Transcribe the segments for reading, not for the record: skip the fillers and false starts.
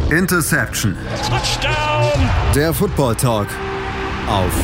Interception. Touchdown. Der Football Talk auf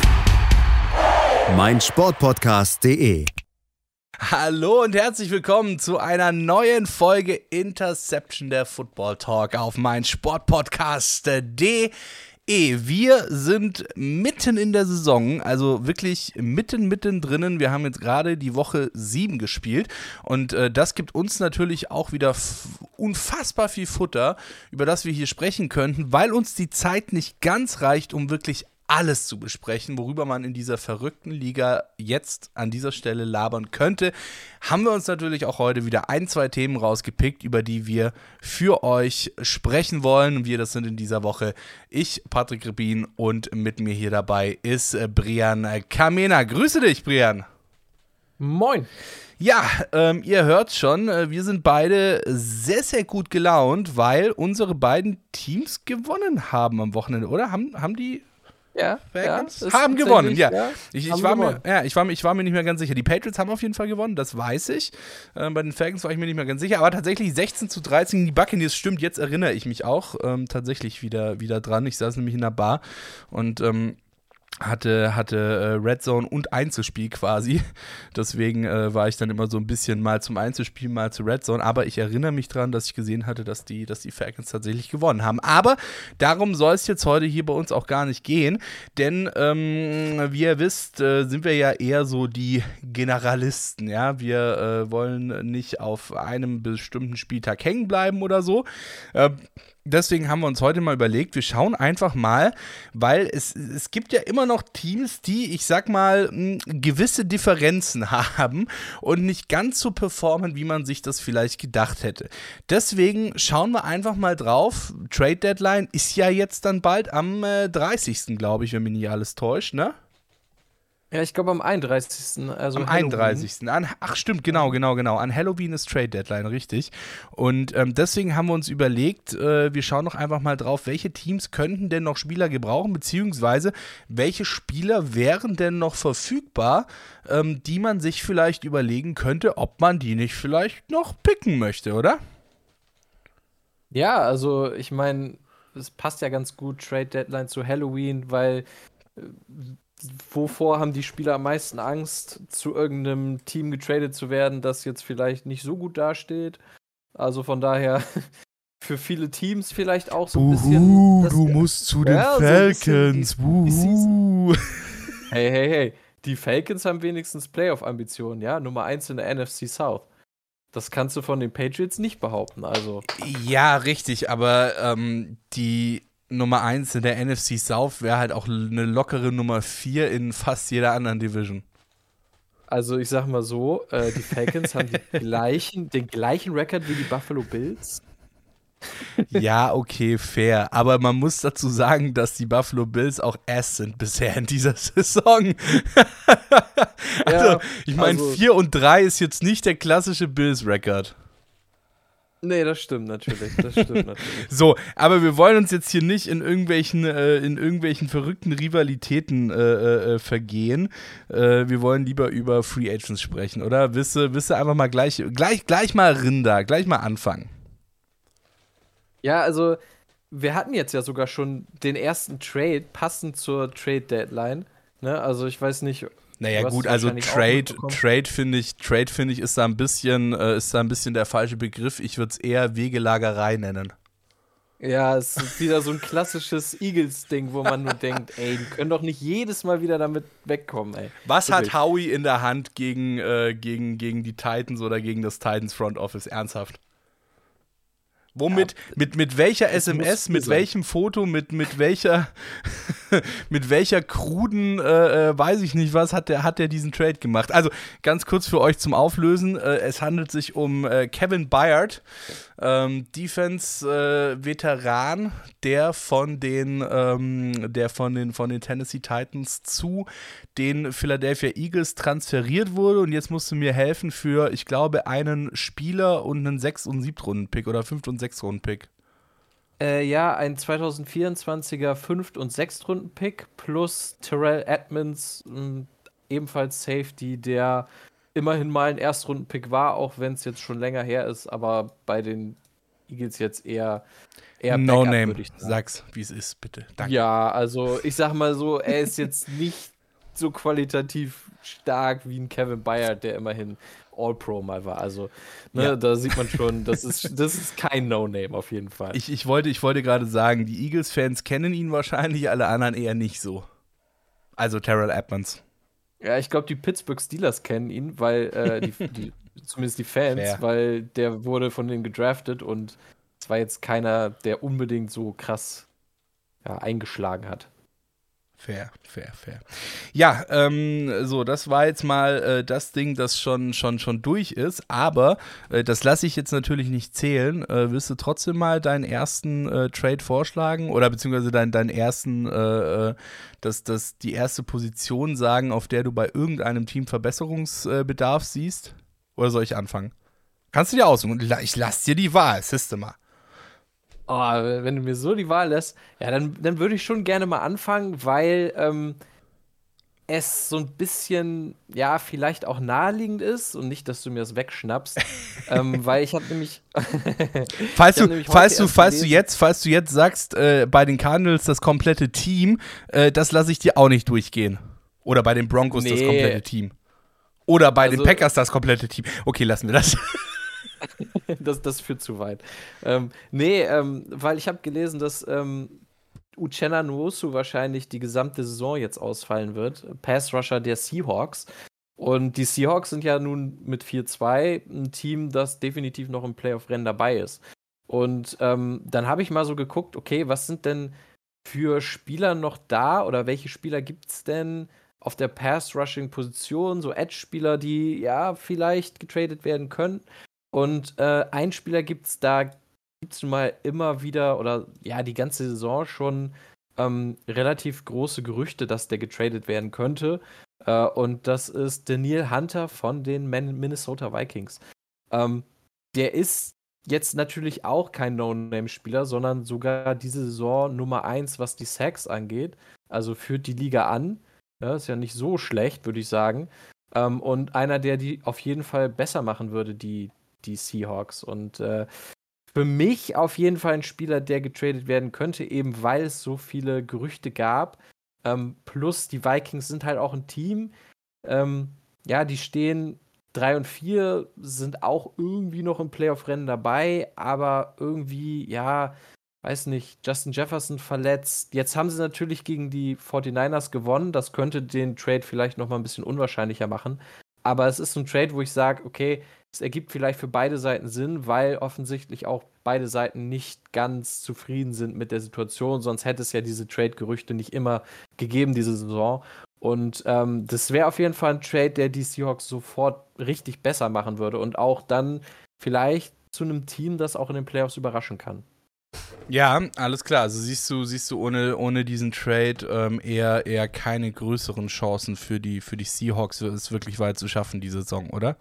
meinsportpodcast.de. Hallo und herzlich willkommen zu einer neuen Folge Interception, der Football Talk auf meinsportpodcast.de. Wir sind mitten in der Saison, also wirklich mitten drinnen. Wir haben jetzt gerade die Woche 7 gespielt und das gibt uns natürlich auch wieder unfassbar viel Futter, über das wir hier sprechen könnten, weil uns die Zeit nicht ganz reicht, um wirklich alles zu besprechen, worüber man in dieser verrückten Liga jetzt an dieser Stelle labern könnte, haben wir uns natürlich auch heute wieder 2 Themen rausgepickt, über die wir für euch sprechen wollen. Und wir, das sind in dieser Woche ich, Patrick Rebin, und mit mir hier dabei ist Brian Kamena. Grüße dich, Brian. Moin. Ja, ihr hört schon, wir sind beide sehr, sehr gut gelaunt, weil unsere beiden Teams gewonnen haben am Wochenende, oder? Haben die Falcons haben gewonnen, ja. Ich war mir nicht mehr ganz sicher. Die Patriots haben auf jeden Fall gewonnen, das weiß ich. Bei den Falcons war ich mir nicht mehr ganz sicher, aber tatsächlich 16-13 gegen die Buccaneers, stimmt, jetzt erinnere ich mich auch tatsächlich wieder dran. Ich saß nämlich in der Bar und hatte Red Zone und Einzelspiel quasi. Deswegen war ich dann immer so ein bisschen mal zum Einzelspiel, mal zu Red Zone. Aber ich erinnere mich dran, dass ich gesehen hatte, dass die Falcons tatsächlich gewonnen haben. Aber darum soll es jetzt heute hier bei uns auch gar nicht gehen. Denn wie ihr wisst, sind wir ja eher so die Generalisten. Ja? Wir wollen nicht auf einem bestimmten Spieltag hängen bleiben oder so. Deswegen haben wir uns heute mal überlegt, wir schauen einfach mal, weil es gibt ja immer noch Teams, die, ich sag mal, gewisse Differenzen haben und nicht ganz so performen, wie man sich das vielleicht gedacht hätte. Deswegen schauen wir einfach mal drauf. Trade Deadline ist ja jetzt dann bald am 30., glaube ich, wenn mich nicht alles täuscht, ne? Ja, ich glaube am 31. Also am 31. Ach stimmt, genau. An Halloween ist Trade Deadline, richtig. Und deswegen haben wir uns überlegt, wir schauen doch einfach mal drauf, welche Teams könnten denn noch Spieler gebrauchen, beziehungsweise welche Spieler wären denn noch verfügbar, die man sich vielleicht überlegen könnte, ob man die nicht vielleicht noch picken möchte, oder? Ja, also ich meine, es passt ja ganz gut, Trade Deadline zu Halloween, weil wovor haben die Spieler am meisten Angst, zu irgendeinem Team getradet zu werden, das jetzt vielleicht nicht so gut dasteht? Also von daher für viele Teams vielleicht auch so ein bisschen. Du musst zu den Falcons. So hey. Die Falcons haben wenigstens Playoff-Ambitionen, ja? Nummer 1 in der NFC South. Das kannst du von den Patriots nicht behaupten, also. Ja, richtig, aber die Nummer 1 in der NFC South wäre halt auch eine lockere Nummer 4 in fast jeder anderen Division. Also ich sag mal so, die Falcons haben den gleichen Rekord wie die Buffalo Bills. Ja, okay, fair. Aber man muss dazu sagen, dass die Buffalo Bills auch Ass sind bisher in dieser Saison. Ich meine, 4-3 ist jetzt nicht der klassische Bills-Rekord. Nee, das stimmt natürlich. So, aber wir wollen uns jetzt hier nicht in irgendwelchen verrückten Rivalitäten vergehen. Wir wollen lieber über Free Agents sprechen, oder? Willst du einfach mal gleich mal anfangen? Ja, also wir hatten jetzt ja sogar schon den ersten Trade passend zur Trade Deadline. Ne? Also ich weiß nicht. Naja gut, also Trade finde ich ist da ein bisschen der falsche Begriff. Ich würde es eher Wegelagerei nennen. Ja, es ist wieder so ein klassisches Eagles-Ding, wo man nur denkt, ey, die können doch nicht jedes Mal wieder damit wegkommen, ey. Was hat Howie in der Hand gegen die Titans oder gegen das Titans Front Office? Ernsthaft? Womit, ja, mit welcher SMS, mit welchem Foto, mit welcher kruden, weiß ich nicht was, hat der diesen Trade gemacht. Also, ganz kurz für euch zum Auflösen, es handelt sich um Kevin Byard, Defense-Veteran, der von den Tennessee Titans zu den Philadelphia Eagles transferiert wurde und jetzt musst du mir helfen für, ich glaube, einen Spieler und einen 6- und 7-Runden-Pick oder 5- und 6-Runden-Pick. Ja, ein 2024er 5- und 6-Runden-Pick plus Terrell Edmonds, ebenfalls Safety, der immerhin mal ein Erstrunden-Pick war, auch wenn es jetzt schon länger her ist, aber bei den Eagles jetzt eher Backup, No-Name, würde ich sagen. sag's, wie es ist, bitte. Danke. Ja, also ich sag mal so, er ist jetzt nicht so qualitativ stark wie ein Kevin Byard, der immerhin All-Pro mal war. Also, Ja. da sieht man schon, das ist kein No-Name auf jeden Fall. Ich wollte gerade sagen, die Eagles-Fans kennen ihn wahrscheinlich, alle anderen eher nicht so. Also Terrell Edmonds. Ja, ich glaube, die Pittsburgh Steelers kennen ihn, weil zumindest die Fans, Fair. weil der wurde von denen gedraftet und es war jetzt keiner, der unbedingt so krass eingeschlagen hat. Fair. Ja, so, das war jetzt mal das Ding, das schon durch ist, aber das lasse ich jetzt natürlich nicht zählen. Willst du trotzdem mal deinen ersten Trade vorschlagen oder beziehungsweise deinen ersten, die erste Position sagen, auf der du bei irgendeinem Team Verbesserungsbedarf siehst? Oder soll ich anfangen? Kannst du dir aussuchen. Ich lasse dir die Wahl, siehste mal. Oh, wenn du mir so die Wahl lässt, ja, dann würde ich schon gerne mal anfangen, weil es so ein bisschen, ja, vielleicht auch naheliegend ist und nicht, dass du mir das wegschnappst, weil ich habe nämlich Falls du jetzt sagst, bei den Cardinals das komplette Team, das lasse ich dir auch nicht durchgehen. Oder bei den Broncos das komplette Team. Oder bei den Packers das komplette Team. Okay, lassen wir das. Das führt zu weit. Weil ich habe gelesen, dass Uchenna Nwosu wahrscheinlich die gesamte Saison jetzt ausfallen wird. Pass-Rusher der Seahawks. Und die Seahawks sind ja nun mit 4-2 ein Team, das definitiv noch im Playoff-Rennen dabei ist. Und dann habe ich mal so geguckt, okay, was sind denn für Spieler noch da oder welche Spieler gibt es denn auf der Pass-Rushing-Position, so Edge-Spieler, die ja vielleicht getradet werden können. Und ein Spieler gibt's nun mal immer wieder oder ja die ganze Saison schon relativ große Gerüchte, dass der getradet werden könnte. Und das ist Danielle Hunter von den Minnesota Vikings. Der ist jetzt natürlich auch kein No-Name-Spieler, sondern sogar diese Saison Nummer 1, was die Sacks angeht. Also führt die Liga an. Ja, ist ja nicht so schlecht, würde ich sagen. Und einer, der die auf jeden Fall besser machen würde, die Seahawks. Und für mich auf jeden Fall ein Spieler, der getradet werden könnte, eben weil es so viele Gerüchte gab. Plus die Vikings sind halt auch ein Team. Die stehen 3-4, sind auch irgendwie noch im Playoff-Rennen dabei, aber irgendwie, weiß nicht, Justin Jefferson verletzt. Jetzt haben sie natürlich gegen die 49ers gewonnen. Das könnte den Trade vielleicht noch mal ein bisschen unwahrscheinlicher machen. Aber es ist ein Trade, wo ich sage, okay, es ergibt vielleicht für beide Seiten Sinn, weil offensichtlich auch beide Seiten nicht ganz zufrieden sind mit der Situation. Sonst hätte es ja diese Trade-Gerüchte nicht immer gegeben, diese Saison. Und das wäre auf jeden Fall ein Trade, der die Seahawks sofort richtig besser machen würde und auch dann vielleicht zu einem Team, das auch in den Playoffs überraschen kann. Ja, alles klar. Also siehst du ohne diesen Trade eher keine größeren Chancen für die Seahawks, es wirklich weit zu schaffen, die Saison, oder?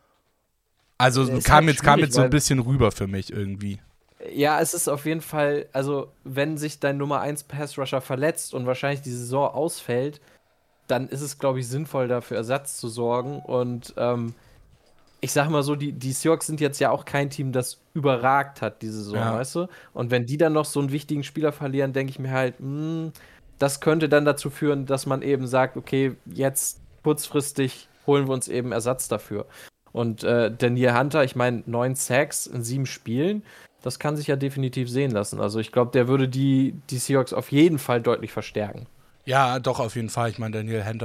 Also kam jetzt so ein bisschen rüber für mich irgendwie. Ja, es ist auf jeden Fall, also wenn sich dein Nummer 1 Pass-Rusher verletzt und wahrscheinlich die Saison ausfällt, dann ist es, glaube ich, sinnvoll, dafür Ersatz zu sorgen. Und ich sag mal so, die Seahawks sind jetzt ja auch kein Team, das überragt hat diese Saison, weißt du? Und wenn die dann noch so einen wichtigen Spieler verlieren, denke ich mir halt, das könnte dann dazu führen, dass man eben sagt, okay, jetzt kurzfristig holen wir uns eben Ersatz dafür. Und Danielle Hunter, ich meine, 9 Sacks in 7 Spielen, das kann sich ja definitiv sehen lassen. Also ich glaube, der würde die Seahawks auf jeden Fall deutlich verstärken. Ja, doch, auf jeden Fall. Ich meine,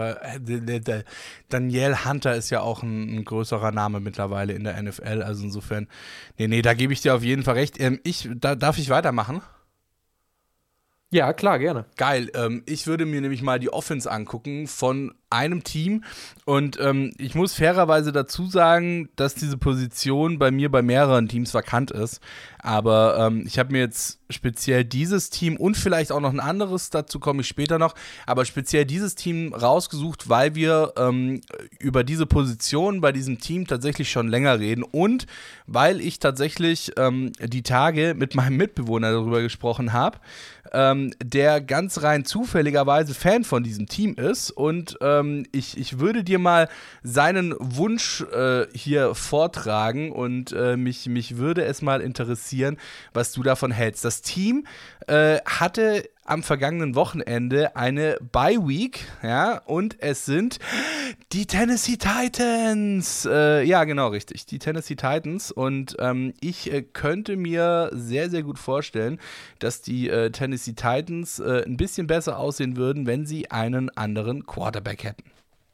Danielle Hunter ist ja auch ein größerer Name mittlerweile in der NFL. Also insofern, nee, da gebe ich dir auf jeden Fall recht. Darf ich weitermachen? Ja, klar, gerne. Geil. Ich würde mir nämlich mal die Offense angucken von einem Team und ich muss fairerweise dazu sagen, dass diese Position bei mir bei mehreren Teams vakant ist, aber ich habe mir jetzt speziell dieses Team und vielleicht auch noch ein anderes, dazu komme ich später noch, aber speziell dieses Team rausgesucht, weil wir über diese Position bei diesem Team tatsächlich schon länger reden und weil ich tatsächlich die Tage mit meinem Mitbewohner darüber gesprochen habe, der ganz rein zufälligerweise Fan von diesem Team ist und ich würde dir mal seinen Wunsch hier vortragen und mich würde es mal interessieren, interessieren, was du davon hältst. Das Team hatte am vergangenen Wochenende eine Bye-Week, ja, und es sind die Tennessee Titans. Ja, genau, richtig, die Tennessee Titans. Und ich könnte mir sehr, sehr gut vorstellen, dass die Tennessee Titans ein bisschen besser aussehen würden, wenn sie einen anderen Quarterback hätten.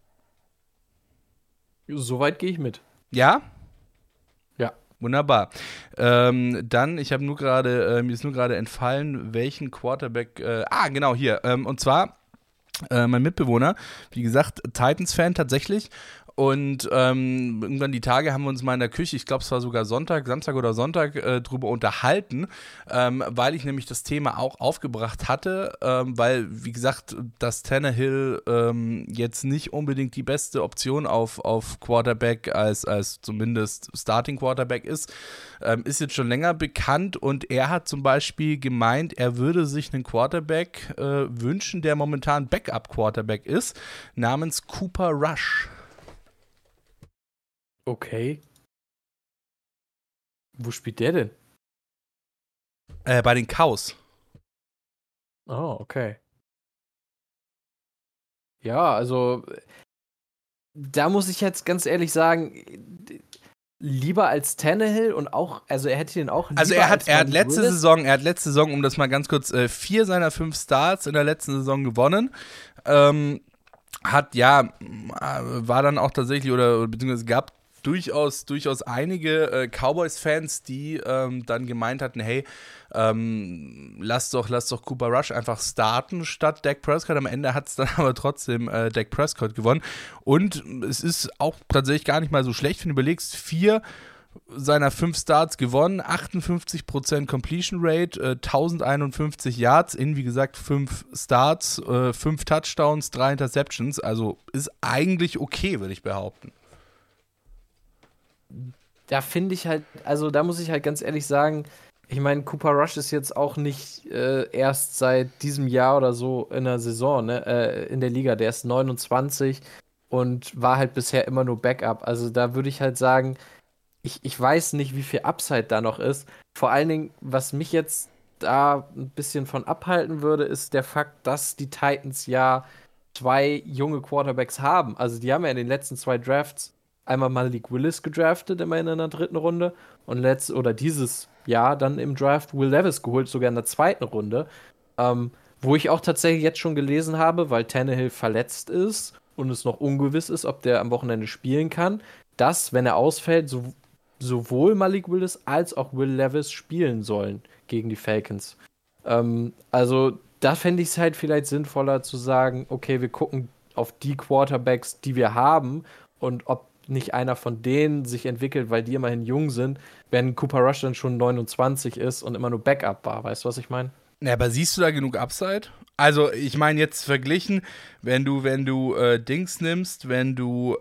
Soweit gehe ich mit. Ja? Ja. Wunderbar. Dann, ich habe nur gerade, mir ist nur gerade entfallen, welchen Quarterback, genau, hier. Und zwar mein Mitbewohner, wie gesagt, Titans-Fan tatsächlich. Und irgendwann die Tage haben wir uns mal in der Küche, ich glaube, es war sogar Samstag oder Sonntag, drüber unterhalten, weil ich nämlich das Thema auch aufgebracht hatte, weil, wie gesagt, dass Tannehill jetzt nicht unbedingt die beste Option auf Quarterback als zumindest Starting Quarterback ist jetzt schon länger bekannt, und er hat zum Beispiel gemeint, er würde sich einen Quarterback wünschen, der momentan Backup-Quarterback ist, namens Cooper Rush. Okay. Wo spielt der denn? Bei den Cows. Oh, okay. Ja, also da muss ich jetzt ganz ehrlich sagen, lieber als Tannehill, und auch, also er hätte den auch lieber Also er hat letzte Willis. Saison, um das mal ganz kurz, 4 seiner 5 Starts in der letzten Saison gewonnen. War dann auch tatsächlich, oder beziehungsweise gab durchaus einige Cowboys-Fans, die dann gemeint hatten, hey, lass doch Cooper Rush einfach starten statt Dak Prescott. Am Ende hat es dann aber trotzdem Dak Prescott gewonnen. Und es ist auch tatsächlich gar nicht mal so schlecht, wenn du überlegst, 4 seiner 5 Starts gewonnen, 58% Completion Rate, 1051 Yards in, wie gesagt, 5 Starts, 5 Touchdowns, 3 Interceptions. Also ist eigentlich okay, würde ich behaupten. Da finde ich halt, also da muss ich halt ganz ehrlich sagen, ich meine, Cooper Rush ist jetzt auch nicht erst seit diesem Jahr oder so in der Saison, ne, in der Liga. Der ist 29 und war halt bisher immer nur Backup. Also da würde ich halt sagen, ich weiß nicht, wie viel Upside da noch ist. Vor allen Dingen, was mich jetzt da ein bisschen von abhalten würde, ist der Fakt, dass die Titans ja 2 junge Quarterbacks haben. Also die haben ja in den letzten 2 Drafts einmal Malik Willis gedraftet, immerhin in der 3. Runde, und dieses Jahr dann im Draft Will Levis geholt, sogar in der 2. Runde. Wo ich auch tatsächlich jetzt schon gelesen habe, weil Tannehill verletzt ist und es noch ungewiss ist, ob der am Wochenende spielen kann, dass, wenn er ausfällt, sowohl Malik Willis als auch Will Levis spielen sollen gegen die Falcons. Also da fände ich es halt vielleicht sinnvoller zu sagen, okay, wir gucken auf die Quarterbacks, die wir haben, und ob nicht einer von denen sich entwickelt, weil die immerhin jung sind, wenn Cooper Rush dann schon 29 ist und immer nur Backup war. Weißt du, was ich meine? Ja, aber siehst du da genug Upside? Also, ich meine jetzt verglichen, wenn du Dings nimmst, wenn du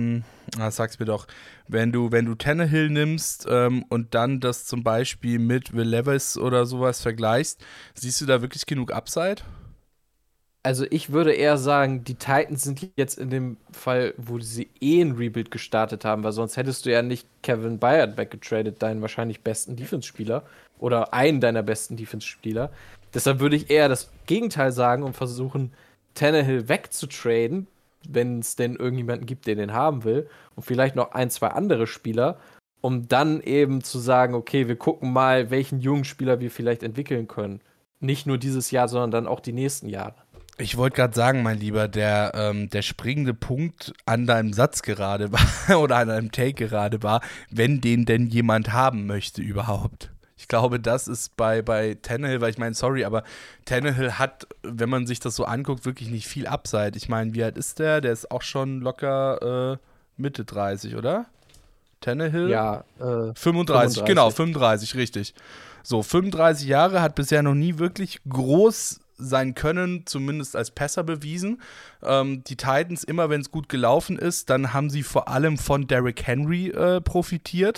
Tannehill nimmst und dann das zum Beispiel mit Will Levis oder sowas vergleichst, siehst du da wirklich genug Upside? Also ich würde eher sagen, die Titans sind jetzt in dem Fall, wo sie ein Rebuild gestartet haben, weil sonst hättest du ja nicht Kevin Byard weggetradet, deinen wahrscheinlich besten Defense-Spieler oder einen deiner besten Defense-Spieler. Deshalb würde ich eher das Gegenteil sagen und versuchen, Tannehill wegzutraden, wenn es denn irgendjemanden gibt, der den haben will, und vielleicht noch 1, 2 andere Spieler, um dann eben zu sagen, okay, wir gucken mal, welchen jungen Spieler wir vielleicht entwickeln können. Nicht nur dieses Jahr, sondern dann auch die nächsten Jahre. Ich wollte gerade sagen, mein Lieber, der springende Punkt an deinem Satz gerade war, oder an deinem Take gerade war, wenn den denn jemand haben möchte überhaupt. Ich glaube, das ist bei Tannehill, weil ich meine, sorry, aber Tannehill hat, wenn man sich das so anguckt, wirklich nicht viel Upside. Ich meine, wie alt ist der? Der ist auch schon locker Mitte 30, oder? Tannehill? Ja, 35, genau, 35, richtig. So, 35 Jahre, hat bisher noch nie wirklich groß sein Können, zumindest als Passer, bewiesen. Die Titans, immer wenn es gut gelaufen ist, dann haben sie vor allem von Derrick Henry profitiert.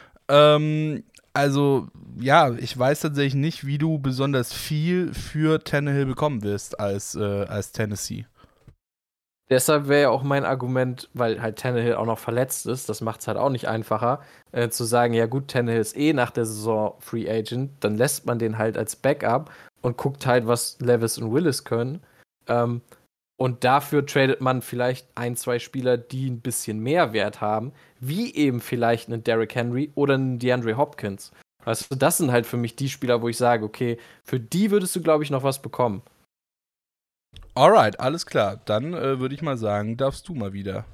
Also, ja, ich weiß tatsächlich nicht, wie du besonders viel für Tannehill bekommen wirst als Tennessee. Deshalb wäre ja auch mein Argument, weil halt Tannehill auch noch verletzt ist, das macht es halt auch nicht einfacher, zu sagen, ja gut, Tannehill ist nach der Saison Free Agent, dann lässt man den halt als Backup und guckt halt, was Levis und Willis können. Und dafür tradet man vielleicht 1, 2 Spieler, die ein bisschen mehr Wert haben, wie eben vielleicht einen Derrick Henry oder einen DeAndre Hopkins. Weißt du, das sind halt für mich die Spieler, wo ich sage, okay, für die würdest du, glaube ich, noch was bekommen. Alright, alles klar. Dann würde ich mal sagen, darfst du mal wieder.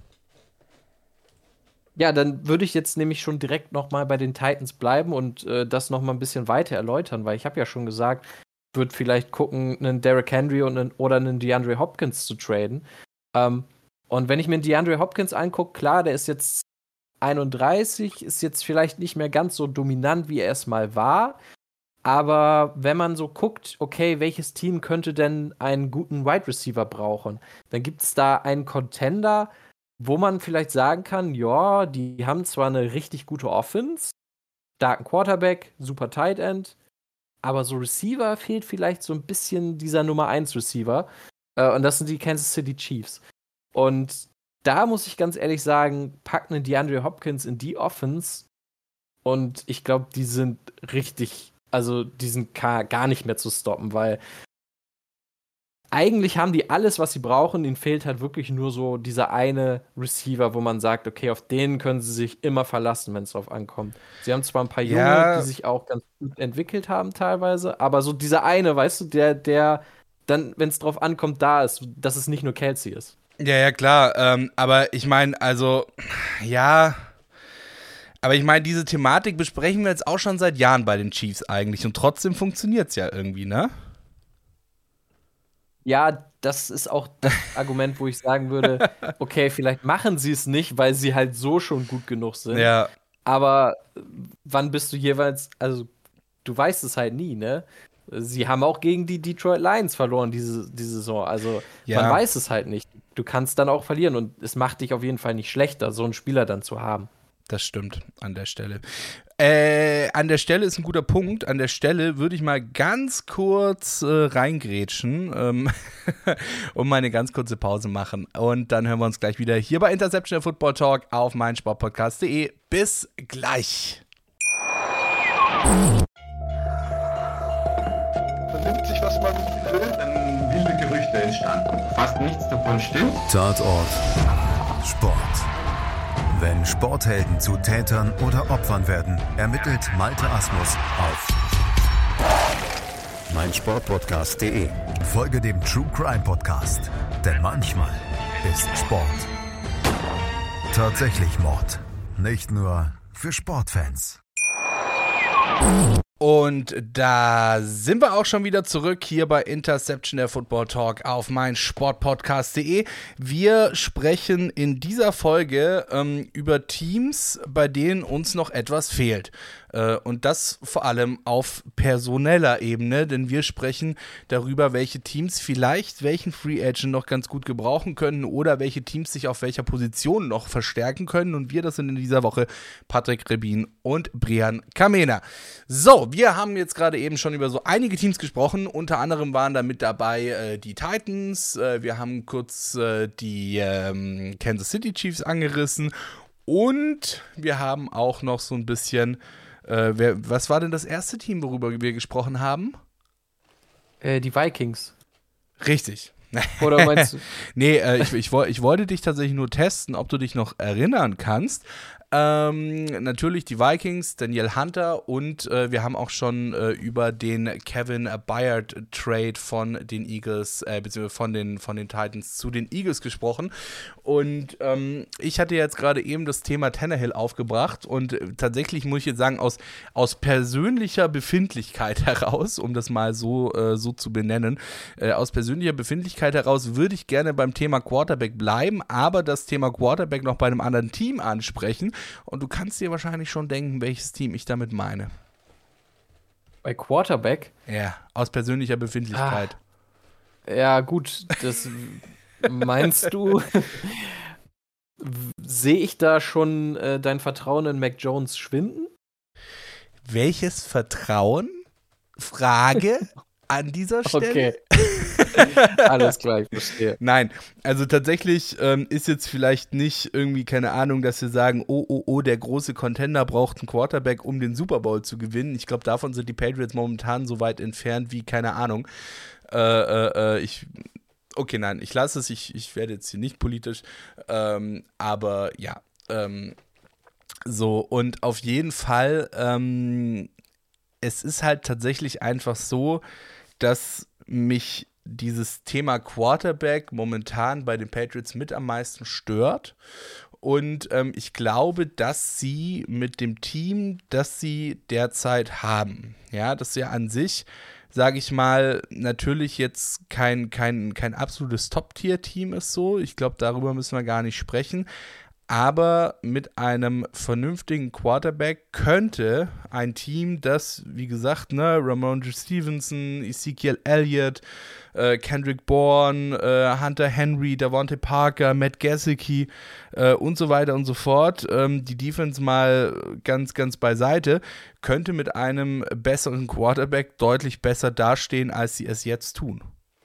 Ja, dann würde ich jetzt nämlich schon direkt noch mal bei den Titans bleiben und das noch mal ein bisschen weiter erläutern, weil ich habe ja schon gesagt, ich würde vielleicht gucken, einen Derrick Henry oder einen DeAndre Hopkins zu traden. Und wenn ich mir einen DeAndre Hopkins angucke, klar, der ist jetzt 31, ist jetzt vielleicht nicht mehr ganz so dominant, wie er es mal war. Aber wenn man so guckt, okay, welches Team könnte denn einen guten Wide Receiver brauchen, dann gibt es da einen Contender, wo man vielleicht sagen kann, ja, die haben zwar eine richtig gute Offense, starken Quarterback, super Tight End, aber so Receiver fehlt vielleicht so ein bisschen dieser Nummer 1 Receiver. Und das sind die Kansas City Chiefs. Und da muss ich ganz ehrlich sagen, pack einen DeAndre Hopkins in die Offense und ich glaube, die sind richtig, also die sind gar nicht mehr zu stoppen, weil eigentlich haben die alles, was sie brauchen. Ihnen fehlt halt wirklich nur so dieser eine Receiver, wo man sagt, okay, auf den können sie sich immer verlassen, wenn es drauf ankommt. Sie haben zwar ein paar Junge, die sich auch ganz gut entwickelt haben teilweise, aber so dieser eine, weißt du, der dann, wenn es drauf ankommt, da ist, dass es nicht nur Kelsey ist. Ja, klar. Aber ich meine, also, ja. Aber ich meine, diese Thematik besprechen wir jetzt auch schon seit Jahren bei den Chiefs eigentlich. Und trotzdem funktioniert es ja irgendwie, ne? Ja, das ist auch das Argument, wo ich sagen würde, okay, vielleicht machen sie es nicht, weil sie halt so schon gut genug sind. Ja. Aber wann bist du jeweils, also du weißt es halt nie, ne? Sie haben auch gegen die Detroit Lions verloren diese Saison. Also man weiß es halt nicht. Du kannst dann auch verlieren und es macht dich auf jeden Fall nicht schlechter, so einen Spieler dann zu haben. Das stimmt an der Stelle. An der Stelle ist ein guter Punkt. An der Stelle würde ich mal ganz kurz reingrätschen und mal eine ganz kurze Pause machen. Und dann hören wir uns gleich wieder hier bei Interception der Football Talk auf meinsportpodcast.de. Bis gleich. Vernimmt sich, was man will. Dann wilde Gerüchte entstanden. Fast nichts davon stimmt. Tatort Sport. Wenn Sporthelden zu Tätern oder Opfern werden, ermittelt Malte Asmus auf meinsportpodcast.de. Folge dem True Crime Podcast, denn manchmal ist Sport tatsächlich Mord. Nicht nur für Sportfans. Und da sind wir auch schon wieder zurück hier bei Interception der Football Talk auf meinsportpodcast.de. Wir sprechen in dieser Folge über Teams, bei denen uns noch etwas fehlt. Und das vor allem auf personeller Ebene, denn wir sprechen darüber, welche Teams vielleicht welchen Free Agent noch ganz gut gebrauchen können oder welche Teams sich auf welcher Position noch verstärken können. Und wir, das sind in dieser Woche Patrick Rebin und Brian Kamena. So, wir haben jetzt gerade eben schon über so einige Teams gesprochen. Unter anderem waren da mit dabei die Titans. Wir haben kurz die Kansas City Chiefs angerissen. Und wir haben auch noch so ein bisschen was war denn das erste Team, worüber wir gesprochen haben? Die Vikings. Richtig. Oder meinst du? Nee, ich wollte dich tatsächlich nur testen, ob du dich noch erinnern kannst. Natürlich die Vikings, Danielle Hunter und wir haben auch schon über den Kevin Byard Trade von den Eagles, beziehungsweise von den Titans zu den Eagles gesprochen. Und ich hatte jetzt gerade eben das Thema Tannehill aufgebracht und tatsächlich muss ich jetzt sagen, aus persönlicher Befindlichkeit heraus, um das mal so zu benennen, aus persönlicher Befindlichkeit heraus würde ich gerne beim Thema Quarterback bleiben, aber das Thema Quarterback noch bei einem anderen Team ansprechen. Und du kannst dir wahrscheinlich schon denken, welches Team ich damit meine. Bei Quarterback? Ja, aus persönlicher Befindlichkeit. Ja, gut, das meinst du? Sehe ich da schon dein Vertrauen in Mac Jones schwinden? Welches Vertrauen? Frage an dieser Stelle. Okay. Alles klar, ich verstehe. Nein, also tatsächlich ist jetzt vielleicht nicht irgendwie, keine Ahnung, dass wir sagen, oh, der große Contender braucht einen Quarterback, um den Super Bowl zu gewinnen. Ich glaube, davon sind die Patriots momentan so weit entfernt wie, keine Ahnung. Okay, nein, ich lasse es, ich werde jetzt hier nicht politisch, aber ja, so, und auf jeden Fall, es ist halt tatsächlich einfach so, dass mich dieses Thema Quarterback momentan bei den Patriots mit am meisten stört. Und ich glaube, dass sie mit dem Team, das sie derzeit haben, ja, das ja an sich, sage ich mal, natürlich jetzt kein absolutes Top-Tier-Team ist so. Ich glaube, darüber müssen wir gar nicht sprechen. Aber mit einem vernünftigen Quarterback könnte ein Team, das, wie gesagt, Ramondre Stevenson, Ezekiel Elliott, Kendrick Bourne, Hunter Henry, Davante Parker, Matt Gesicki und so weiter und so fort, die Defense mal ganz, ganz beiseite, könnte mit einem besseren Quarterback deutlich besser dastehen, als sie es jetzt tun.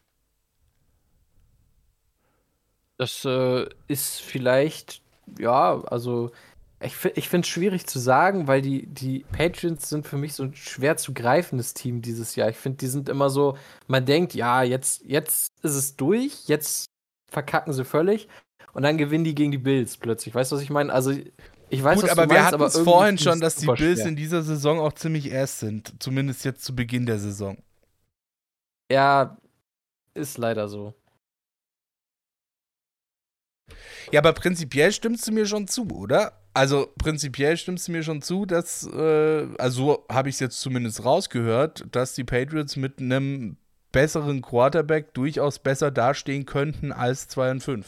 Das ist vielleicht, ja, also ich finde es schwierig zu sagen, weil die Patriots sind für mich so ein schwer zu greifendes Team dieses Jahr. Ich finde, die sind immer so, man denkt, ja, jetzt ist es durch, jetzt verkacken sie völlig und dann gewinnen die gegen die Bills plötzlich. Weißt du, was ich meine? Also ich weiß, Gut, was aber du meinst, wir hatten aber es irgendwie vorhin finde ich schon, es dass die super Bills schwer. in dieser Saison auch ziemlich ass sind. Zumindest jetzt zu Beginn der Saison. Ja, ist leider so. Ja, aber prinzipiell stimmst du mir schon zu, oder? Also prinzipiell stimmst du mir schon zu, dass, also habe ich es jetzt zumindest rausgehört, dass die Patriots mit einem besseren Quarterback durchaus besser dastehen könnten als 2-5.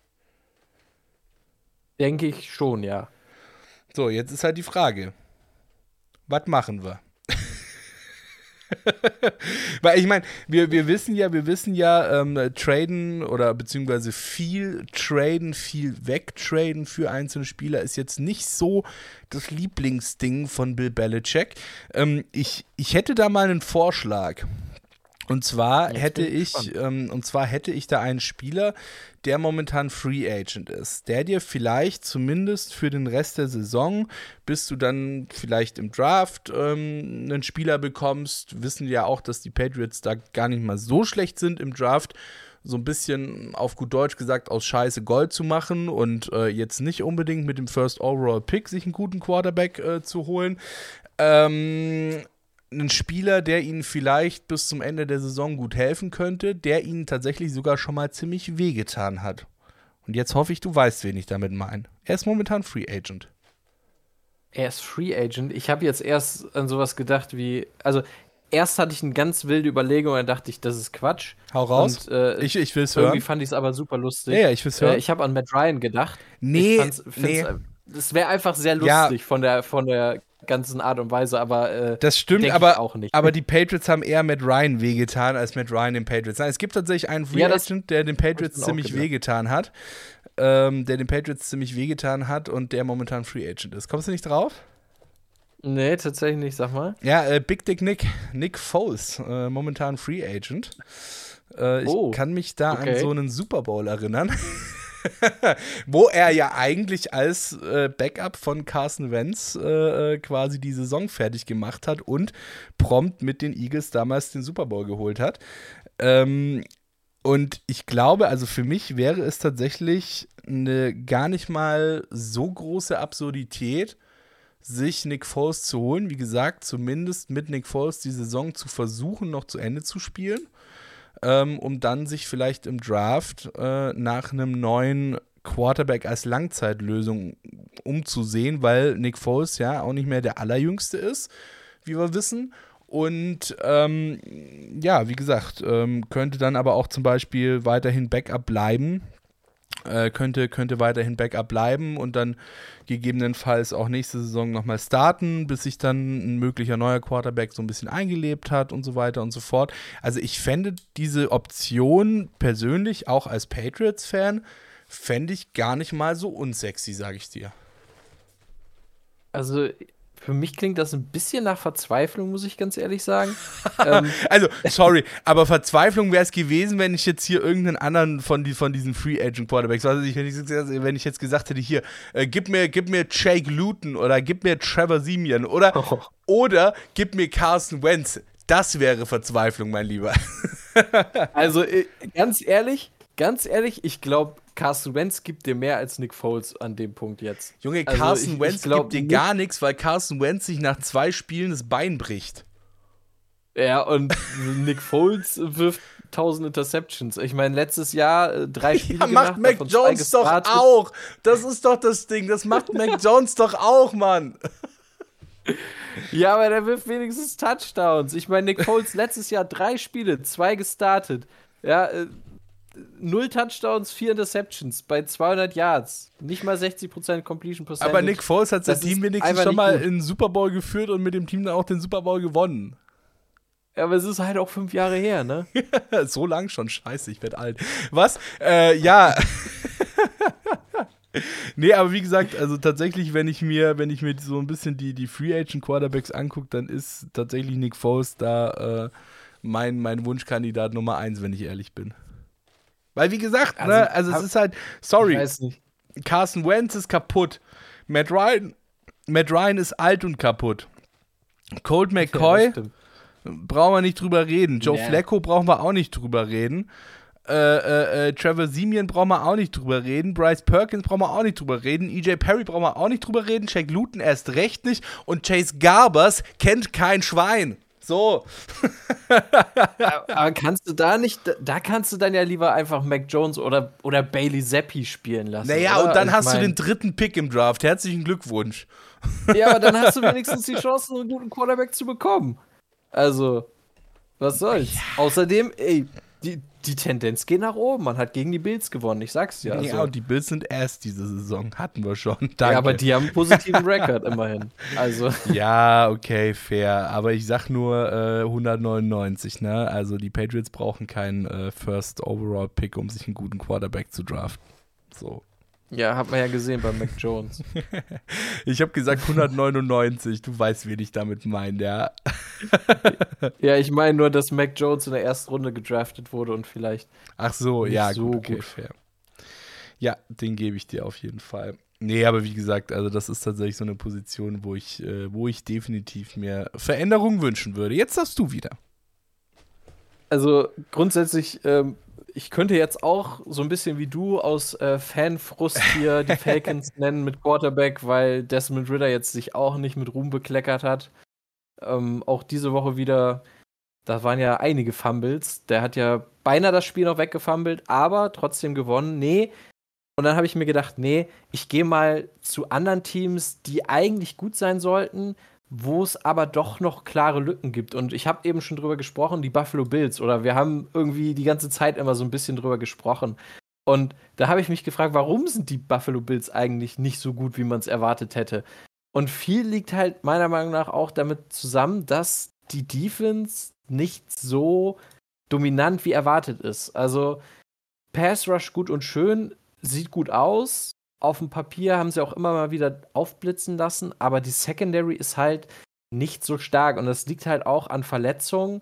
Denke ich schon, ja. So, jetzt ist halt die Frage, was machen wir? Weil ich meine, wir wissen ja, traden oder beziehungsweise viel wegtraden für einzelne Spieler ist jetzt nicht so das Lieblingsding von Bill Belichick. Ich hätte da mal einen Vorschlag. Und zwar hätte ich da einen Spieler, der momentan Free Agent ist, der dir vielleicht zumindest für den Rest der Saison, bis du dann vielleicht im Draft einen Spieler bekommst, wissen ja auch, dass die Patriots da gar nicht mal so schlecht sind im Draft, so ein bisschen auf gut Deutsch gesagt aus Scheiße Gold zu machen und jetzt nicht unbedingt mit dem First Overall Pick sich einen guten Quarterback zu holen. Einen Spieler, der ihnen vielleicht bis zum Ende der Saison gut helfen könnte, der ihnen tatsächlich sogar schon mal ziemlich wehgetan hat. Und jetzt hoffe ich, du weißt, wen ich damit meine. Er ist momentan Free Agent. Er ist Free Agent. Ich habe jetzt erst an sowas gedacht wie, also erst hatte ich eine ganz wilde Überlegung, dann dachte ich, das ist Quatsch. Hau raus. Und, ich will es hören. Irgendwie fand ich es aber super lustig. Ja, ich will es hören. Ich habe an Matt Ryan gedacht. Nee. Das wäre einfach sehr lustig von der ganzen Art und Weise, aber das stimmt, aber auch nicht. Aber die Patriots haben eher Matt Ryan wehgetan, als Matt Ryan den Patriots. Nein, es gibt tatsächlich einen Free Agent, der den Patriots ziemlich wehgetan hat. Und der momentan Free Agent ist. Kommst du nicht drauf? Nee, tatsächlich nicht, sag mal. Ja, Big Dick Nick Foles, momentan Free Agent. Ich kann mich da an so einen Super Bowl erinnern. Wo er ja eigentlich als Backup von Carson Wentz quasi die Saison fertig gemacht hat und prompt mit den Eagles damals den Super Bowl geholt hat. Und ich glaube, also für mich wäre es tatsächlich eine gar nicht mal so große Absurdität, sich Nick Foles zu holen. Wie gesagt, zumindest mit Nick Foles die Saison zu versuchen, noch zu Ende zu spielen. Um dann sich vielleicht im Draft nach einem neuen Quarterback als Langzeitlösung umzusehen, weil Nick Foles ja auch nicht mehr der Allerjüngste ist, wie wir wissen. Und ja, wie gesagt, könnte dann aber auch zum Beispiel weiterhin Backup bleiben. Könnte weiterhin Backup bleiben und dann gegebenenfalls auch nächste Saison nochmal starten, bis sich dann ein möglicher neuer Quarterback so ein bisschen eingelebt hat und so weiter und so fort. Also ich fände diese Option persönlich, auch als Patriots-Fan, fände ich gar nicht mal so unsexy, sage ich dir. Also Für mich klingt das ein bisschen nach Verzweiflung, muss ich ganz ehrlich sagen. Also, sorry, aber Verzweiflung wäre es gewesen, wenn ich jetzt hier irgendeinen anderen von diesen Free Agent Quarterbacks, also wenn ich jetzt gesagt hätte, hier, gib mir Jake Luton oder gib mir Trevor Siemian oder gib mir Carson Wentz. Das wäre Verzweiflung, mein Lieber. Also, ganz ehrlich, ich glaube, Carson Wentz gibt dir mehr als Nick Foles an dem Punkt jetzt. Junge, Also Carson Wentz gibt dir gar nichts, weil Carson Wentz sich nach 2 Spielen das Bein bricht. Ja, und Nick Foles wirft 1000 Interceptions. Ich meine, letztes Jahr 3 Spiele gemacht. Ja, macht Mac Jones doch auch. Das ist doch das Ding. Das macht Mac Jones doch auch, Mann. Ja, aber der wirft wenigstens Touchdowns. Ich meine, Nick Foles letztes Jahr 3 Spiele, 2 gestartet. Ja, 0 Touchdowns, 4 Interceptions bei 200 Yards. Nicht mal 60% Completion Percentage. Aber Nick Foles hat sein Team wenigstens schon mal in den Super Bowl geführt und mit dem Team dann auch den Super Bowl gewonnen. Ja, aber es ist halt auch 5 Jahre her, ne? So lang schon, scheiße, ich werd alt. Was? Ja. Nee, aber wie gesagt, also tatsächlich, wenn ich mir so ein bisschen die Free Agent Quarterbacks angucke, dann ist tatsächlich Nick Foles da mein Wunschkandidat Nummer 1, wenn ich ehrlich bin. Weil, wie gesagt, also es ist halt, sorry, Ich weiß nicht. Carson Wentz ist kaputt. Matt Ryan ist alt und kaputt. Colt McCoy, brauchen wir nicht drüber reden. Joe Flacco brauchen wir auch nicht drüber reden. Trevor Siemian brauchen wir auch nicht drüber reden. Bryce Perkins brauchen wir auch nicht drüber reden. EJ Perry brauchen wir auch nicht drüber reden. Jake Luton erst recht nicht. Und Chase Garbers kennt kein Schwein. So. Aber kannst du da kannst du dann ja lieber einfach Mac Jones oder Bailey Zappi spielen lassen. Naja, oder? und dann hast du den 3. Pick im Draft. Herzlichen Glückwunsch. Ja, aber dann hast du wenigstens die Chance, einen guten Quarterback zu bekommen. Also, was soll's. Ja. Außerdem, die Tendenz geht nach oben. Man hat gegen die Bills gewonnen, ich sag's dir. Ja, und die Bills sind erst diese Saison. Hatten wir schon. Danke. Ja, aber die haben einen positiven Rekord immerhin. Also. Ja, okay, fair. Aber ich sag nur 199, ne? Also die Patriots brauchen keinen First Overall Pick, um sich einen guten Quarterback zu draften. So. Ja, hat man ja gesehen bei Mac Jones. Ich habe gesagt 199. Du weißt, wen ich damit meine, ja. Ja, ich meine nur, dass Mac Jones in der ersten Runde gedraftet wurde und vielleicht. Ach so, ja, so gut, okay, fair. Ja, den gebe ich dir auf jeden Fall. Nee, aber wie gesagt, also das ist tatsächlich so eine Position, wo ich definitiv mir Veränderungen wünschen würde. Jetzt darfst du wieder. Also grundsätzlich, ich könnte jetzt auch so ein bisschen wie du aus Fanfrust hier die Falcons nennen mit Quarterback, weil Desmond Ridder jetzt sich auch nicht mit Ruhm bekleckert hat. Auch diese Woche wieder, da waren ja einige Fumbles. Der hat ja beinahe das Spiel noch weggefummelt, aber trotzdem gewonnen. Nee. Und dann habe ich mir gedacht, nee, ich gehe mal zu anderen Teams, die eigentlich gut sein sollten, wo es aber doch noch klare Lücken gibt. Und ich habe eben schon drüber gesprochen, die Buffalo Bills. Oder wir haben irgendwie die ganze Zeit immer so ein bisschen drüber gesprochen. Und da habe ich mich gefragt, warum sind die Buffalo Bills eigentlich nicht so gut, wie man es erwartet hätte? Und viel liegt halt meiner Meinung nach auch damit zusammen, dass die Defense nicht so dominant wie erwartet ist. Also Pass Rush gut und schön, sieht gut aus. Auf dem Papier haben sie auch immer mal wieder aufblitzen lassen, aber die Secondary ist halt nicht so stark und das liegt halt auch an Verletzungen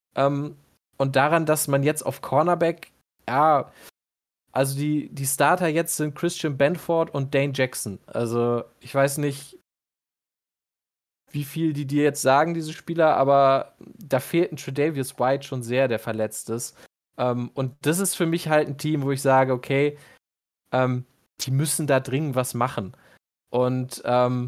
und daran, dass man jetzt auf Cornerback, ja, also die Starter jetzt sind Christian Benford und Dane Jackson. Also ich weiß nicht, wie viel die dir jetzt sagen, diese Spieler, aber da fehlt ein Tre'Davious White schon sehr, der verletzt ist. Und das ist für mich halt ein Team, wo ich sage, okay, die müssen da dringend was machen. Und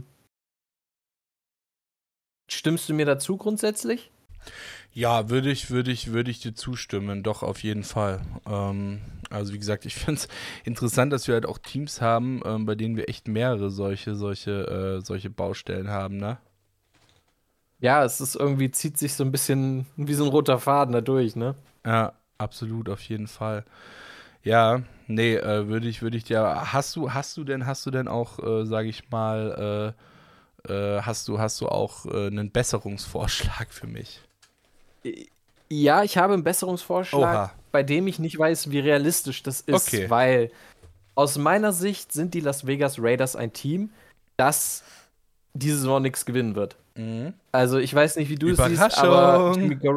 stimmst du mir dazu grundsätzlich? Ja, würde ich dir zustimmen, doch auf jeden Fall. Also wie gesagt, ich finde es interessant, dass wir halt auch Teams haben, bei denen wir echt mehrere solche Baustellen haben, ne? Ja, es ist irgendwie, zieht sich so ein bisschen wie so ein roter Faden da durch, ne? Ja, absolut, auf jeden Fall. Ja, nee, würde ich dir. Hast du denn auch, sage ich mal, hast du auch einen Besserungsvorschlag für mich? Ja, ich habe einen Besserungsvorschlag, bei dem ich nicht weiß, wie realistisch das ist, weil aus meiner Sicht sind die Las Vegas Raiders ein Team, das diese Saison nichts gewinnen wird. Mhm. Also ich weiß nicht, wie du es siehst, aber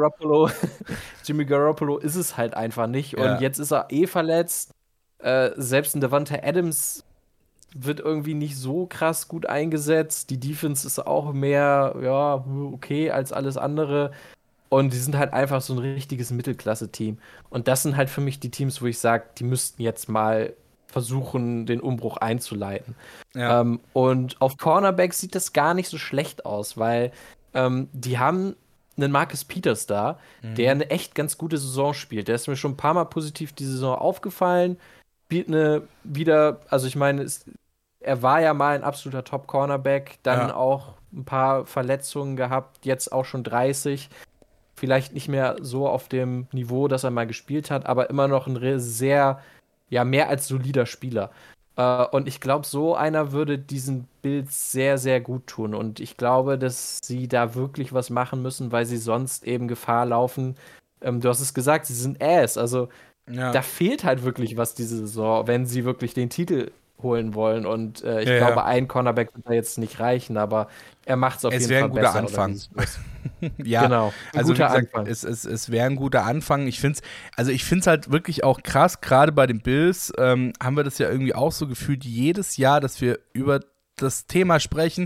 Jimmy Garoppolo ist es halt einfach nicht. Ja. Und jetzt ist er verletzt. Selbst ein Davante Adams wird irgendwie nicht so krass gut eingesetzt. Die Defense ist auch mehr, ja, okay als alles andere. Und die sind halt einfach so ein richtiges Mittelklasse-Team. Und das sind halt für mich die Teams, wo ich sage, die müssten jetzt mal versuchen, den Umbruch einzuleiten. Ja. Und auf Cornerback sieht das gar nicht so schlecht aus, weil die haben einen Marcus Peters da, der eine echt ganz gute Saison spielt. Der ist mir schon ein paar Mal positiv die Saison aufgefallen. Spielt also ich meine, er war ja mal ein absoluter Top-Cornerback, dann auch ein paar Verletzungen gehabt, jetzt auch schon 30. Vielleicht nicht mehr so auf dem Niveau, das er mal gespielt hat, aber immer noch ein sehr, ja, mehr als solider Spieler. Und ich glaube, so einer würde diesen Bills sehr, sehr gut tun. Und ich glaube, dass sie da wirklich was machen müssen, weil sie sonst eben Gefahr laufen. Du hast es gesagt, sie sind Ass. Also da fehlt halt wirklich was diese Saison, wenn sie wirklich den Titel holen wollen. Und ich glaube, ein Cornerback wird da jetzt nicht reichen, aber er macht es auf jeden Fall besser. Es wäre ein guter Anfang. Ja, genau. Also wie gesagt, es wäre ein guter Anfang. Ich finde es halt wirklich auch krass, gerade bei den Bills haben wir das ja irgendwie auch so gefühlt jedes Jahr, dass wir über das Thema sprechen,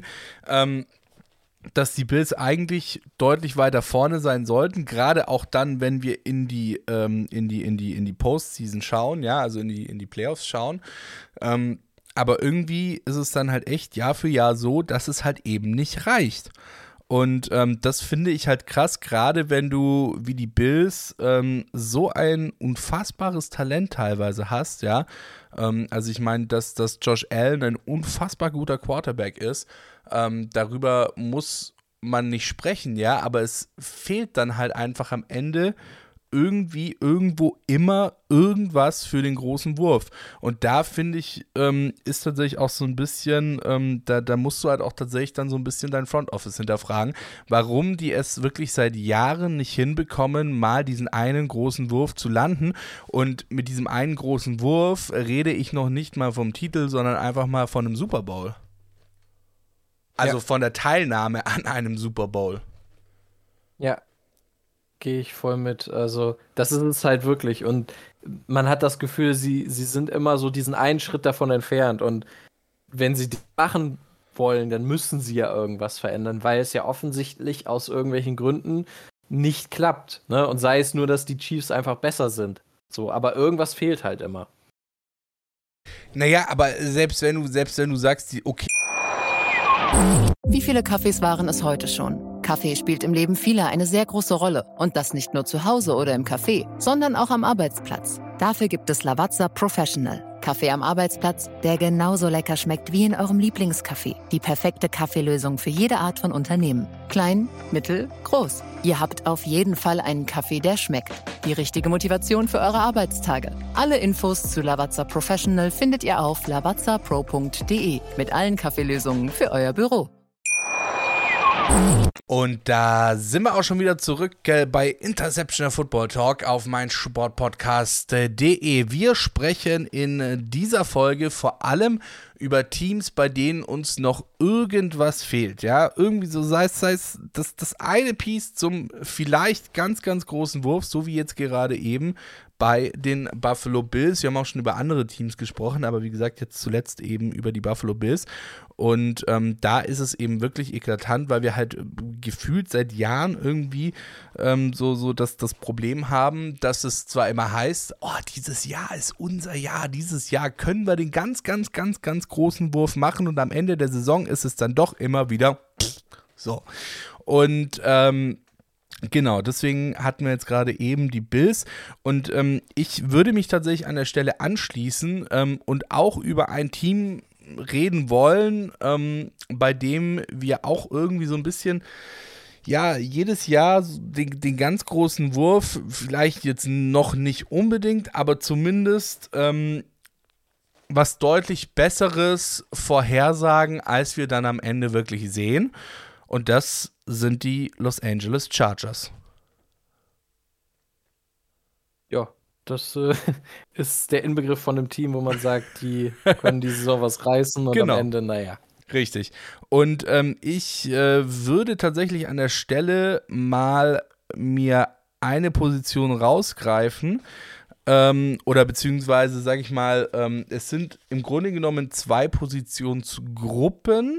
dass die Bills eigentlich deutlich weiter vorne sein sollten, gerade auch dann, wenn wir in die Postseason schauen, ja, also in die Playoffs schauen. Aber irgendwie ist es dann halt echt Jahr für Jahr so, dass es halt eben nicht reicht. Und das finde ich halt krass, gerade wenn du wie die Bills so ein unfassbares Talent teilweise hast, ja. Also ich meine, dass Josh Allen ein unfassbar guter Quarterback ist, darüber muss man nicht sprechen, ja, aber es fehlt dann halt einfach am Ende irgendwie, irgendwo immer irgendwas für den großen Wurf. Und da finde ich, ist tatsächlich auch so ein bisschen, da musst du halt auch tatsächlich dann so ein bisschen dein Front Office hinterfragen, warum die es wirklich seit Jahren nicht hinbekommen, mal diesen einen großen Wurf zu landen. Und mit diesem einen großen Wurf rede ich noch nicht mal vom Titel, sondern einfach mal von einem Super Bowl. Also von der Teilnahme an einem Super Bowl. Ja. Gehe ich voll mit. Also, das ist es halt wirklich. Und man hat das Gefühl, sie sind immer so diesen einen Schritt davon entfernt. Und wenn sie das machen wollen, dann müssen sie ja irgendwas verändern, weil es ja offensichtlich aus irgendwelchen Gründen nicht klappt. Ne? Und sei es nur, dass die Chiefs einfach besser sind. So, aber irgendwas fehlt halt immer. Naja, aber selbst wenn du sagst, okay. Wie viele Kaffees waren es heute schon? Kaffee spielt im Leben vieler eine sehr große Rolle. Und das nicht nur zu Hause oder im Café, sondern auch am Arbeitsplatz. Dafür gibt es Lavazza Professional. Kaffee am Arbeitsplatz, der genauso lecker schmeckt wie in eurem Lieblingscafé. Die perfekte Kaffeelösung für jede Art von Unternehmen. Klein, mittel, groß. Ihr habt auf jeden Fall einen Kaffee, der schmeckt. Die richtige Motivation für eure Arbeitstage. Alle Infos zu Lavazza Professional findet ihr auf lavazzapro.de mit allen Kaffeelösungen für euer Büro. Und da sind wir auch schon wieder zurück bei Interceptional Football Talk auf meinsportpodcast.de. Wir sprechen in dieser Folge vor allem über Teams, bei denen uns noch irgendwas fehlt. Ja, irgendwie so sei es das eine Piece zum vielleicht ganz, ganz großen Wurf, so wie jetzt gerade eben bei den Buffalo Bills. Wir haben auch schon über andere Teams gesprochen, aber wie gesagt, jetzt zuletzt eben über die Buffalo Bills. Und da ist es eben wirklich eklatant, weil wir halt gefühlt seit Jahren irgendwie so das Problem haben, dass es zwar immer heißt, oh, dieses Jahr ist unser Jahr, dieses Jahr können wir den ganz, ganz, ganz, ganz großen Wurf machen und am Ende der Saison ist es dann doch immer wieder so. Und genau, deswegen hatten wir jetzt gerade eben die Bills und ich würde mich tatsächlich an der Stelle anschließen und auch über ein Team reden wollen, bei dem wir auch irgendwie so ein bisschen, ja, jedes Jahr den ganz großen Wurf, vielleicht jetzt noch nicht unbedingt, aber zumindest was deutlich Besseres vorhersagen, als wir dann am Ende wirklich sehen. Und das sind die Los Angeles Chargers. Ja, das ist der Inbegriff von einem Team, wo man sagt, die können diese Saison was reißen und Genau. am Ende, naja. Richtig. Und ich würde tatsächlich an der Stelle mal mir eine Position rausgreifen, oder beziehungsweise, sage ich mal, es sind im Grunde genommen 2 Positionsgruppen,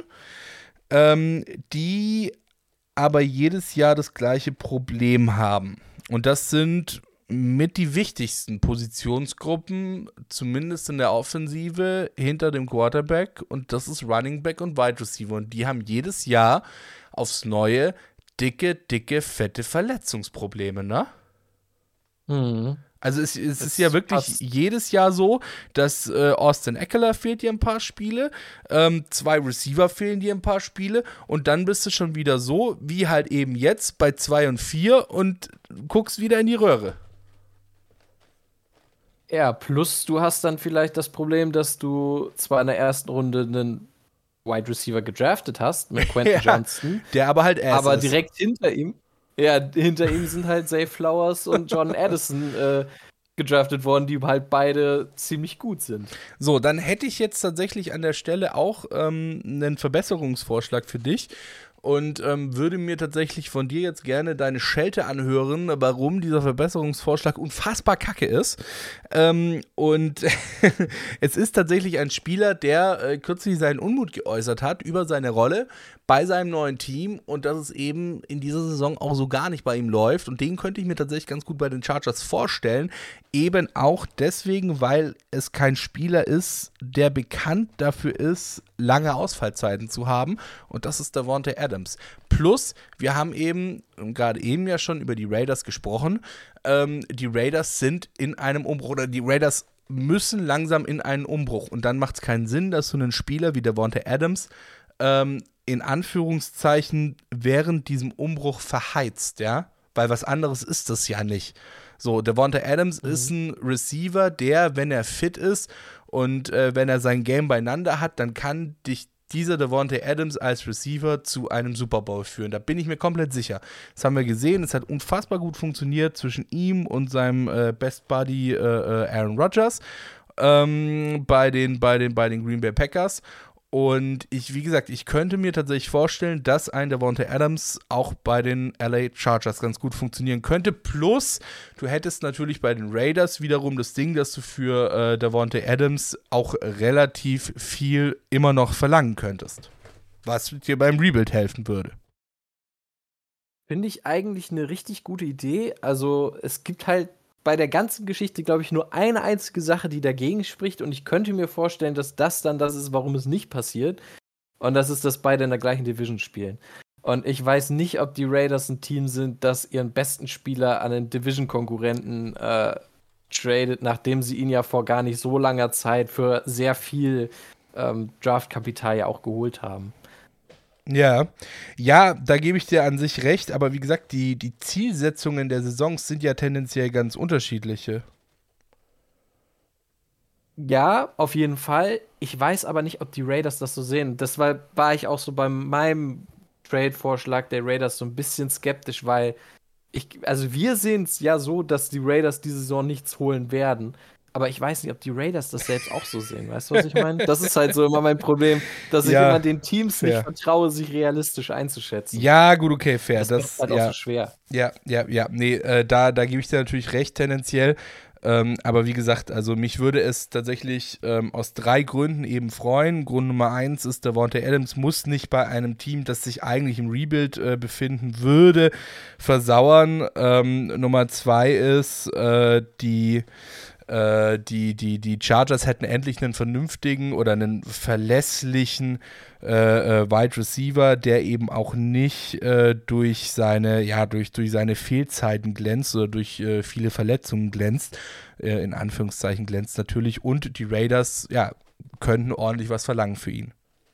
die aber jedes Jahr das gleiche Problem haben. Und das sind mit die wichtigsten Positionsgruppen, zumindest in der Offensive, hinter dem Quarterback. Und das ist Running Back und Wide Receiver. Und die haben jedes Jahr aufs Neue dicke, fette Verletzungsprobleme, ne? Mhm. Also es ist ja wirklich jedes Jahr so, dass Austin Eckler fehlt dir ein paar Spiele, 2 Receiver fehlen dir ein paar Spiele und dann bist du schon wieder so, wie halt eben jetzt bei 2 und 4 und guckst wieder in die Röhre. Ja, plus du hast dann vielleicht das Problem, dass du zwar in der ersten Runde einen Wide Receiver gedraftet hast mit Quentin Johnston, der aber halt aber ist. direkt hinter ihm sind halt Zay Flowers und Jordan Addison gedraftet worden, die halt beide ziemlich gut sind. So, dann hätte ich jetzt tatsächlich an der Stelle auch einen Verbesserungsvorschlag für dich und würde mir tatsächlich von dir jetzt gerne deine Schelte anhören, warum dieser Verbesserungsvorschlag unfassbar kacke ist. Und es ist tatsächlich ein Spieler, der kürzlich seinen Unmut geäußert hat über seine Rolle bei seinem neuen Team und dass es eben in dieser Saison auch so gar nicht bei ihm läuft. Und den könnte ich mir tatsächlich ganz gut bei den Chargers vorstellen. Eben auch deswegen, weil es kein Spieler ist, der bekannt dafür ist, lange Ausfallzeiten zu haben. Und das ist Davante Adams. Plus, wir haben eben, gerade eben ja schon über die Raiders gesprochen, die Raiders sind in einem Umbruch, oder die Raiders müssen langsam in einen Umbruch. Und dann macht es keinen Sinn, dass du einen Spieler wie Davante Adams in Anführungszeichen während diesem Umbruch verheizt, ja? Weil was anderes ist das ja nicht. So, Davante Adams ist ein Receiver, der, wenn er fit ist und wenn er sein Game beieinander hat, dann kann dich dieser Davante Adams als Receiver zu einem Super Bowl führen. Da bin ich mir komplett sicher. Das haben wir gesehen, es hat unfassbar gut funktioniert zwischen ihm und seinem Best Buddy Aaron Rodgers bei den Green Bay Packers. Und wie gesagt, ich könnte mir tatsächlich vorstellen, dass ein Davante Adams auch bei den LA Chargers ganz gut funktionieren könnte. Plus, du hättest natürlich bei den Raiders wiederum das Ding, dass du für Davante Adams auch relativ viel immer noch verlangen könntest. Was dir beim Rebuild helfen würde. Finde ich eigentlich eine richtig gute Idee. Also, es gibt halt bei der ganzen Geschichte, glaube ich, nur eine einzige Sache, die dagegen spricht. Und ich könnte mir vorstellen, dass das dann das ist, warum es nicht passiert. Und das ist, dass beide in der gleichen Division spielen. Und ich weiß nicht, ob die Raiders ein Team sind, das ihren besten Spieler an einen Division-Konkurrenten tradet, nachdem sie ihn ja vor gar nicht so langer Zeit für sehr viel Draftkapital ja auch geholt haben. Ja, da gebe ich dir an sich recht, aber wie gesagt, die Zielsetzungen der Saisons sind ja tendenziell ganz unterschiedliche. Ja, auf jeden Fall. Ich weiß aber nicht, ob die Raiders das so sehen. Deshalb war ich auch so bei meinem Trade-Vorschlag der Raiders so ein bisschen skeptisch, weil wir sehen es ja so, dass die Raiders diese Saison nichts holen werden. Aber ich weiß nicht, ob die Raiders das selbst auch so sehen. Weißt du, was ich meine? Das ist halt so immer mein Problem, dass ich immer den Teams nicht vertraue, sich realistisch einzuschätzen. Ja, gut, okay, fair. Das ist halt auch so schwer. Ja. Nee, da gebe ich dir natürlich recht tendenziell. Aber wie gesagt, also mich würde es tatsächlich aus 3 Gründen eben freuen. Grund Nummer 1 ist, Davante Adams muss nicht bei einem Team, das sich eigentlich im Rebuild befinden würde, versauern. Nummer 2 ist, die Chargers hätten endlich einen vernünftigen oder einen verlässlichen Wide Receiver, der eben auch nicht durch seine Fehlzeiten glänzt oder durch viele Verletzungen glänzt, in Anführungszeichen glänzt natürlich, und die Raiders, könnten ordentlich was verlangen für ihn.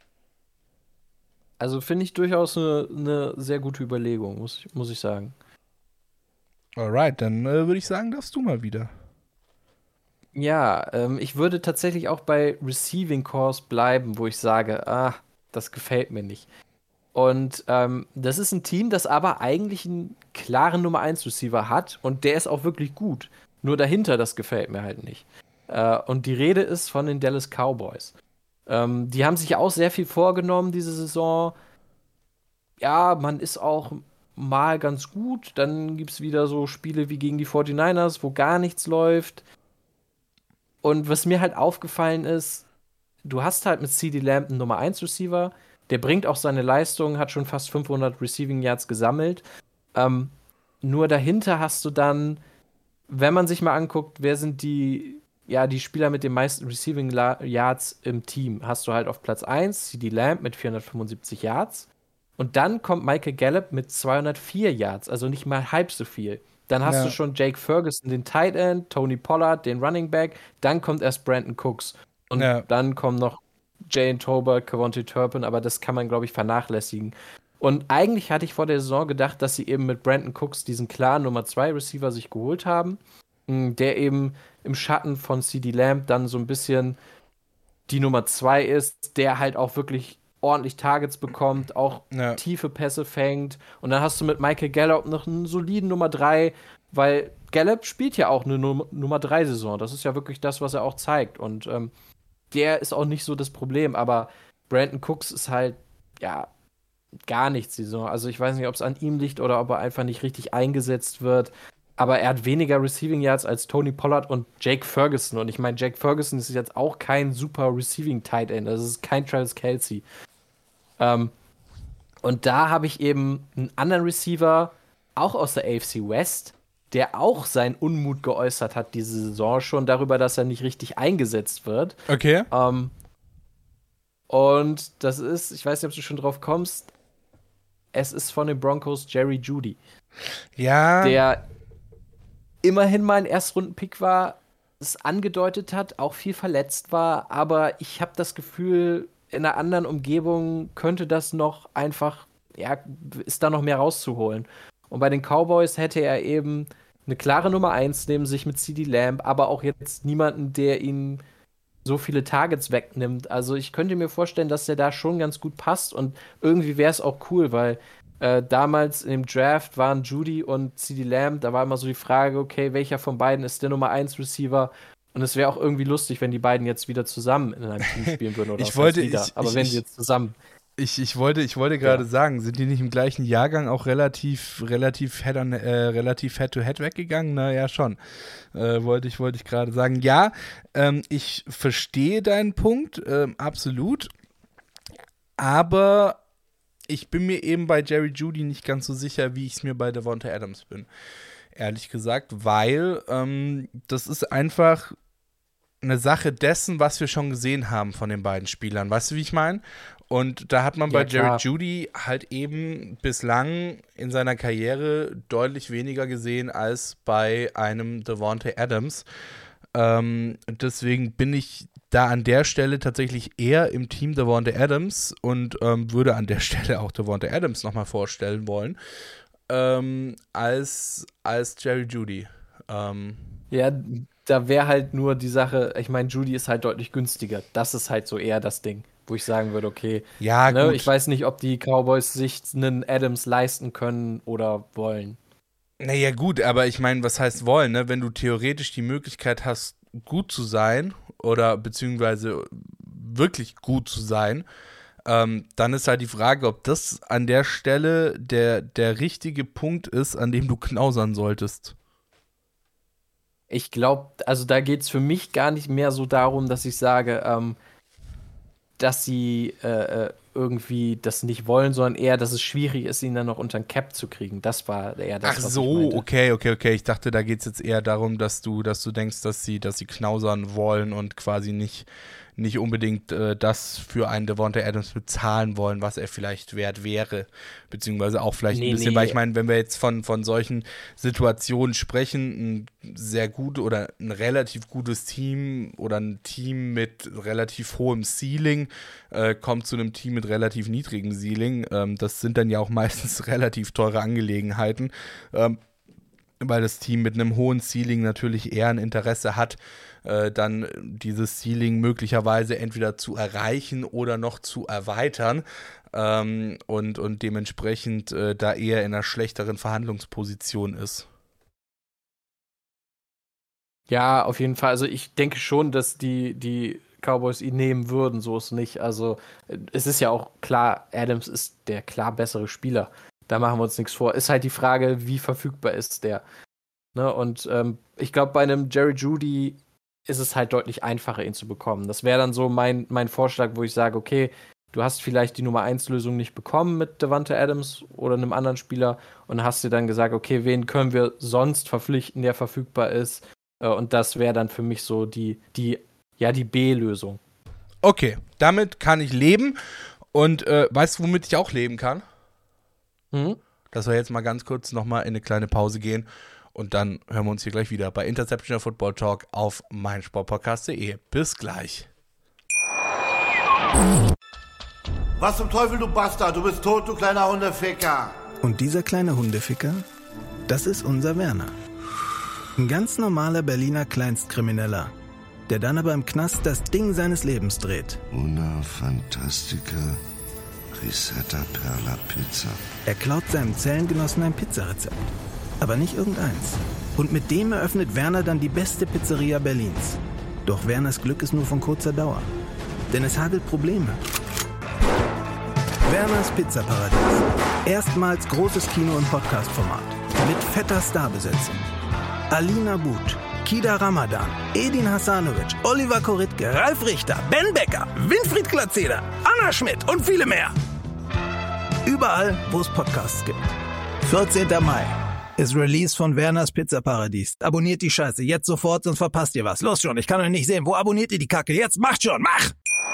Also finde ich durchaus eine sehr gute Überlegung, muss ich sagen. Alright, dann würde ich sagen, darfst du mal wieder. Ja, ich würde tatsächlich auch bei Receiving Cores bleiben, wo ich sage, das gefällt mir nicht. Und das ist ein Team, das aber eigentlich einen klaren Nummer 1 Receiver hat und der ist auch wirklich gut. Nur dahinter, das gefällt mir halt nicht. Und die Rede ist von den Dallas Cowboys. Die haben sich ja auch sehr viel vorgenommen diese Saison. Ja, man ist auch mal ganz gut. Dann gibt es wieder so Spiele wie gegen die 49ers, wo gar nichts läuft. Und was mir halt aufgefallen ist, du hast halt mit CeeDee Lamb einen Nummer 1 Receiver, der bringt auch seine Leistung, hat schon fast 500 Receiving Yards gesammelt. Nur dahinter hast du dann, wenn man sich mal anguckt, wer sind die Spieler mit den meisten Receiving Yards im Team, hast du halt auf Platz 1 CeeDee Lamb mit 475 Yards. Und dann kommt Michael Gallup mit 204 Yards, also nicht mal halb so viel. Dann hast du schon Jake Ferguson, den Tight End, Tony Pollard, den Running Back. Dann kommt erst Brandon Cooks. Und dann kommen noch Jalen Tolbert, Kevontae Turpin, aber das kann man, glaube ich, vernachlässigen. Und eigentlich hatte ich vor der Saison gedacht, dass sie eben mit Brandon Cooks diesen klaren Nummer 2 Receiver sich geholt haben, der eben im Schatten von CeeDee Lamb dann so ein bisschen die Nummer 2 ist, der halt auch wirklich ordentlich Targets bekommt, auch tiefe Pässe fängt. Und dann hast du mit Michael Gallup noch einen soliden Nummer 3, weil Gallup spielt ja auch eine Nummer 3-Saison. Das ist ja wirklich das, was er auch zeigt. Und der ist auch nicht so das Problem. Aber Brandon Cooks ist halt, gar nichts die Saison. Also ich weiß nicht, ob es an ihm liegt oder ob er einfach nicht richtig eingesetzt wird. Aber er hat weniger Receiving Yards als Tony Pollard und Jake Ferguson. Und ich meine, Jake Ferguson ist jetzt auch kein super Receiving Tight End. Das ist kein Travis Kelce. Und da habe ich eben einen anderen Receiver, auch aus der AFC West, der auch seinen Unmut geäußert hat diese Saison schon darüber, dass er nicht richtig eingesetzt wird. Okay. Und das ist, ich weiß nicht, ob du schon drauf kommst, es ist von den Broncos Jerry Jeudy. Ja. Der immerhin mal ein Erstrunden-Pick war, es angedeutet hat, auch viel verletzt war, aber ich habe das Gefühl, in einer anderen Umgebung könnte das noch einfach, ist da noch mehr rauszuholen. Und bei den Cowboys hätte er eben eine klare Nummer 1 neben sich mit CeeDee Lamb, aber auch jetzt niemanden, der ihn so viele Targets wegnimmt. Also ich könnte mir vorstellen, dass der da schon ganz gut passt und irgendwie wäre es auch cool, weil damals im Draft waren Jeudy und CeeDee Lamb, da war immer so die Frage, okay, welcher von beiden ist der Nummer 1 Receiver? Und es wäre auch irgendwie lustig, wenn die beiden jetzt wieder zusammen in einem Team spielen würden. Oder aber wenn sie jetzt zusammen. Ich wollte gerade sagen, sind die nicht im gleichen Jahrgang auch relativ Head-to-Head weggegangen? Naja, schon. Wollte ich gerade sagen. Ja, ich verstehe deinen Punkt, absolut. Aber ich bin mir eben bei Jerry Jeudy nicht ganz so sicher, wie ich es mir bei Davante Adams bin. Ehrlich gesagt, weil das ist einfach eine Sache dessen, was wir schon gesehen haben von den beiden Spielern. Weißt du, wie ich meine? Und da hat man bei Jerry Jeudy halt eben bislang in seiner Karriere deutlich weniger gesehen als bei einem Davante Adams. Deswegen bin ich da an der Stelle tatsächlich eher im Team Davante Adams und würde an der Stelle auch Davante Adams nochmal vorstellen wollen, als Jerry Jeudy. Da wäre halt nur die Sache, ich meine, Jeudy ist halt deutlich günstiger. Das ist halt so eher das Ding, wo ich sagen würde, okay, gut. Ich weiß nicht, ob die Cowboys sich einen Adams leisten können oder wollen. Naja, gut, aber ich meine, was heißt wollen, ne? Wenn du theoretisch die Möglichkeit hast, gut zu sein oder beziehungsweise wirklich gut zu sein, dann ist halt die Frage, ob das an der Stelle der richtige Punkt ist, an dem du knausern solltest. Ich glaube, also da geht es für mich gar nicht mehr so darum, dass ich sage, dass sie irgendwie das nicht wollen, sondern eher, dass es schwierig ist, ihn dann noch unter den Cap zu kriegen. Das war eher das, was ich meinte. Okay. Ich dachte, da geht es jetzt eher darum, dass du denkst, dass sie knausern wollen und quasi nicht unbedingt das für einen Davante Adams bezahlen wollen, was er vielleicht wert wäre, beziehungsweise auch vielleicht ein bisschen, weil ich meine, wenn wir jetzt von solchen Situationen sprechen, ein sehr gut oder ein relativ gutes Team oder ein Team mit relativ hohem Ceiling kommt zu einem Team mit relativ niedrigem Ceiling, das sind dann ja auch meistens relativ teure Angelegenheiten, weil das Team mit einem hohen Ceiling natürlich eher ein Interesse hat, dann dieses Ceiling möglicherweise entweder zu erreichen oder noch zu erweitern und dementsprechend da eher in einer schlechteren Verhandlungsposition ist. Ja, auf jeden Fall. Also ich denke schon, dass die Cowboys ihn nehmen würden, so ist nicht. Also es ist ja auch klar, Adams ist der klar bessere Spieler. Da machen wir uns nichts vor. Ist halt die Frage, wie verfügbar ist der. Ne? Und ich glaube, bei einem Jerry Jeudy ist es halt deutlich einfacher, ihn zu bekommen. Das wäre dann so mein Vorschlag, wo ich sage, okay, du hast vielleicht die Nummer-1-Lösung nicht bekommen mit Davante Adams oder einem anderen Spieler und hast dir dann gesagt, okay, wen können wir sonst verpflichten, der verfügbar ist? Und das wäre dann für mich so die B-Lösung. Okay, damit kann ich leben. Und weißt du, womit ich auch leben kann? Dass wir jetzt mal ganz kurz nochmal in eine kleine Pause gehen. Und dann hören wir uns hier gleich wieder bei Interceptional Football Talk auf meinsportpodcast.de. Bis gleich. Was zum Teufel, du Bastard? Du bist tot, du kleiner Hundeficker. Und dieser kleine Hundeficker, das ist unser Werner. Ein ganz normaler Berliner Kleinstkrimineller, der dann aber im Knast das Ding seines Lebens dreht. Una Fantastica Risetta Perla Pizza. Er klaut seinem Zellengenossen ein Pizzarezept. Aber nicht irgendeins. Und mit dem eröffnet Werner dann die beste Pizzeria Berlins. Doch Werners Glück ist nur von kurzer Dauer. Denn es hagelt Probleme. Werners Pizzaparadies. Erstmals großes Kino- und Podcast-Format. Mit fetter Starbesetzung. Alina But, Kida Ramadan, Edin Hasanovic, Oliver Koritke, Ralf Richter, Ben Becker, Winfried Glatzeder, Anna Schmidt und viele mehr. Überall, wo es Podcasts gibt. 14. Mai ist Release von Werners Pizzaparadies. Abonniert die Scheiße jetzt sofort, sonst verpasst ihr was. Los schon, ich kann euch nicht sehen. Wo abonniert ihr die Kacke? Jetzt macht schon, mach!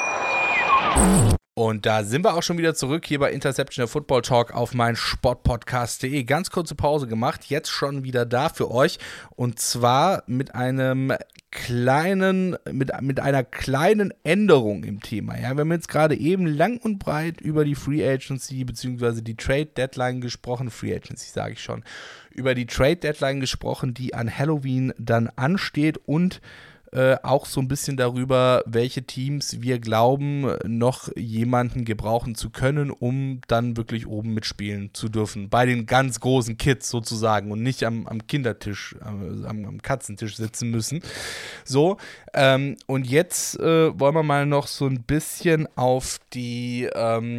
Und da sind wir auch schon wieder zurück hier bei Interceptional Football Talk auf meinsportpodcast.de. Ganz kurze Pause gemacht, jetzt schon wieder da für euch. Und zwar mit einer kleinen Änderung im Thema. Ja, wir haben jetzt gerade eben lang und breit über die Free Agency bzw. die Trade Deadline gesprochen. Free Agency sage ich schon. Über die Trade Deadline gesprochen, die an Halloween dann ansteht und auch so ein bisschen darüber, welche Teams wir glauben, noch jemanden gebrauchen zu können, um dann wirklich oben mitspielen zu dürfen. Bei den ganz großen Kids sozusagen und nicht am Kindertisch, am Katzentisch sitzen müssen. So, und jetzt wollen wir mal noch so ein bisschen auf die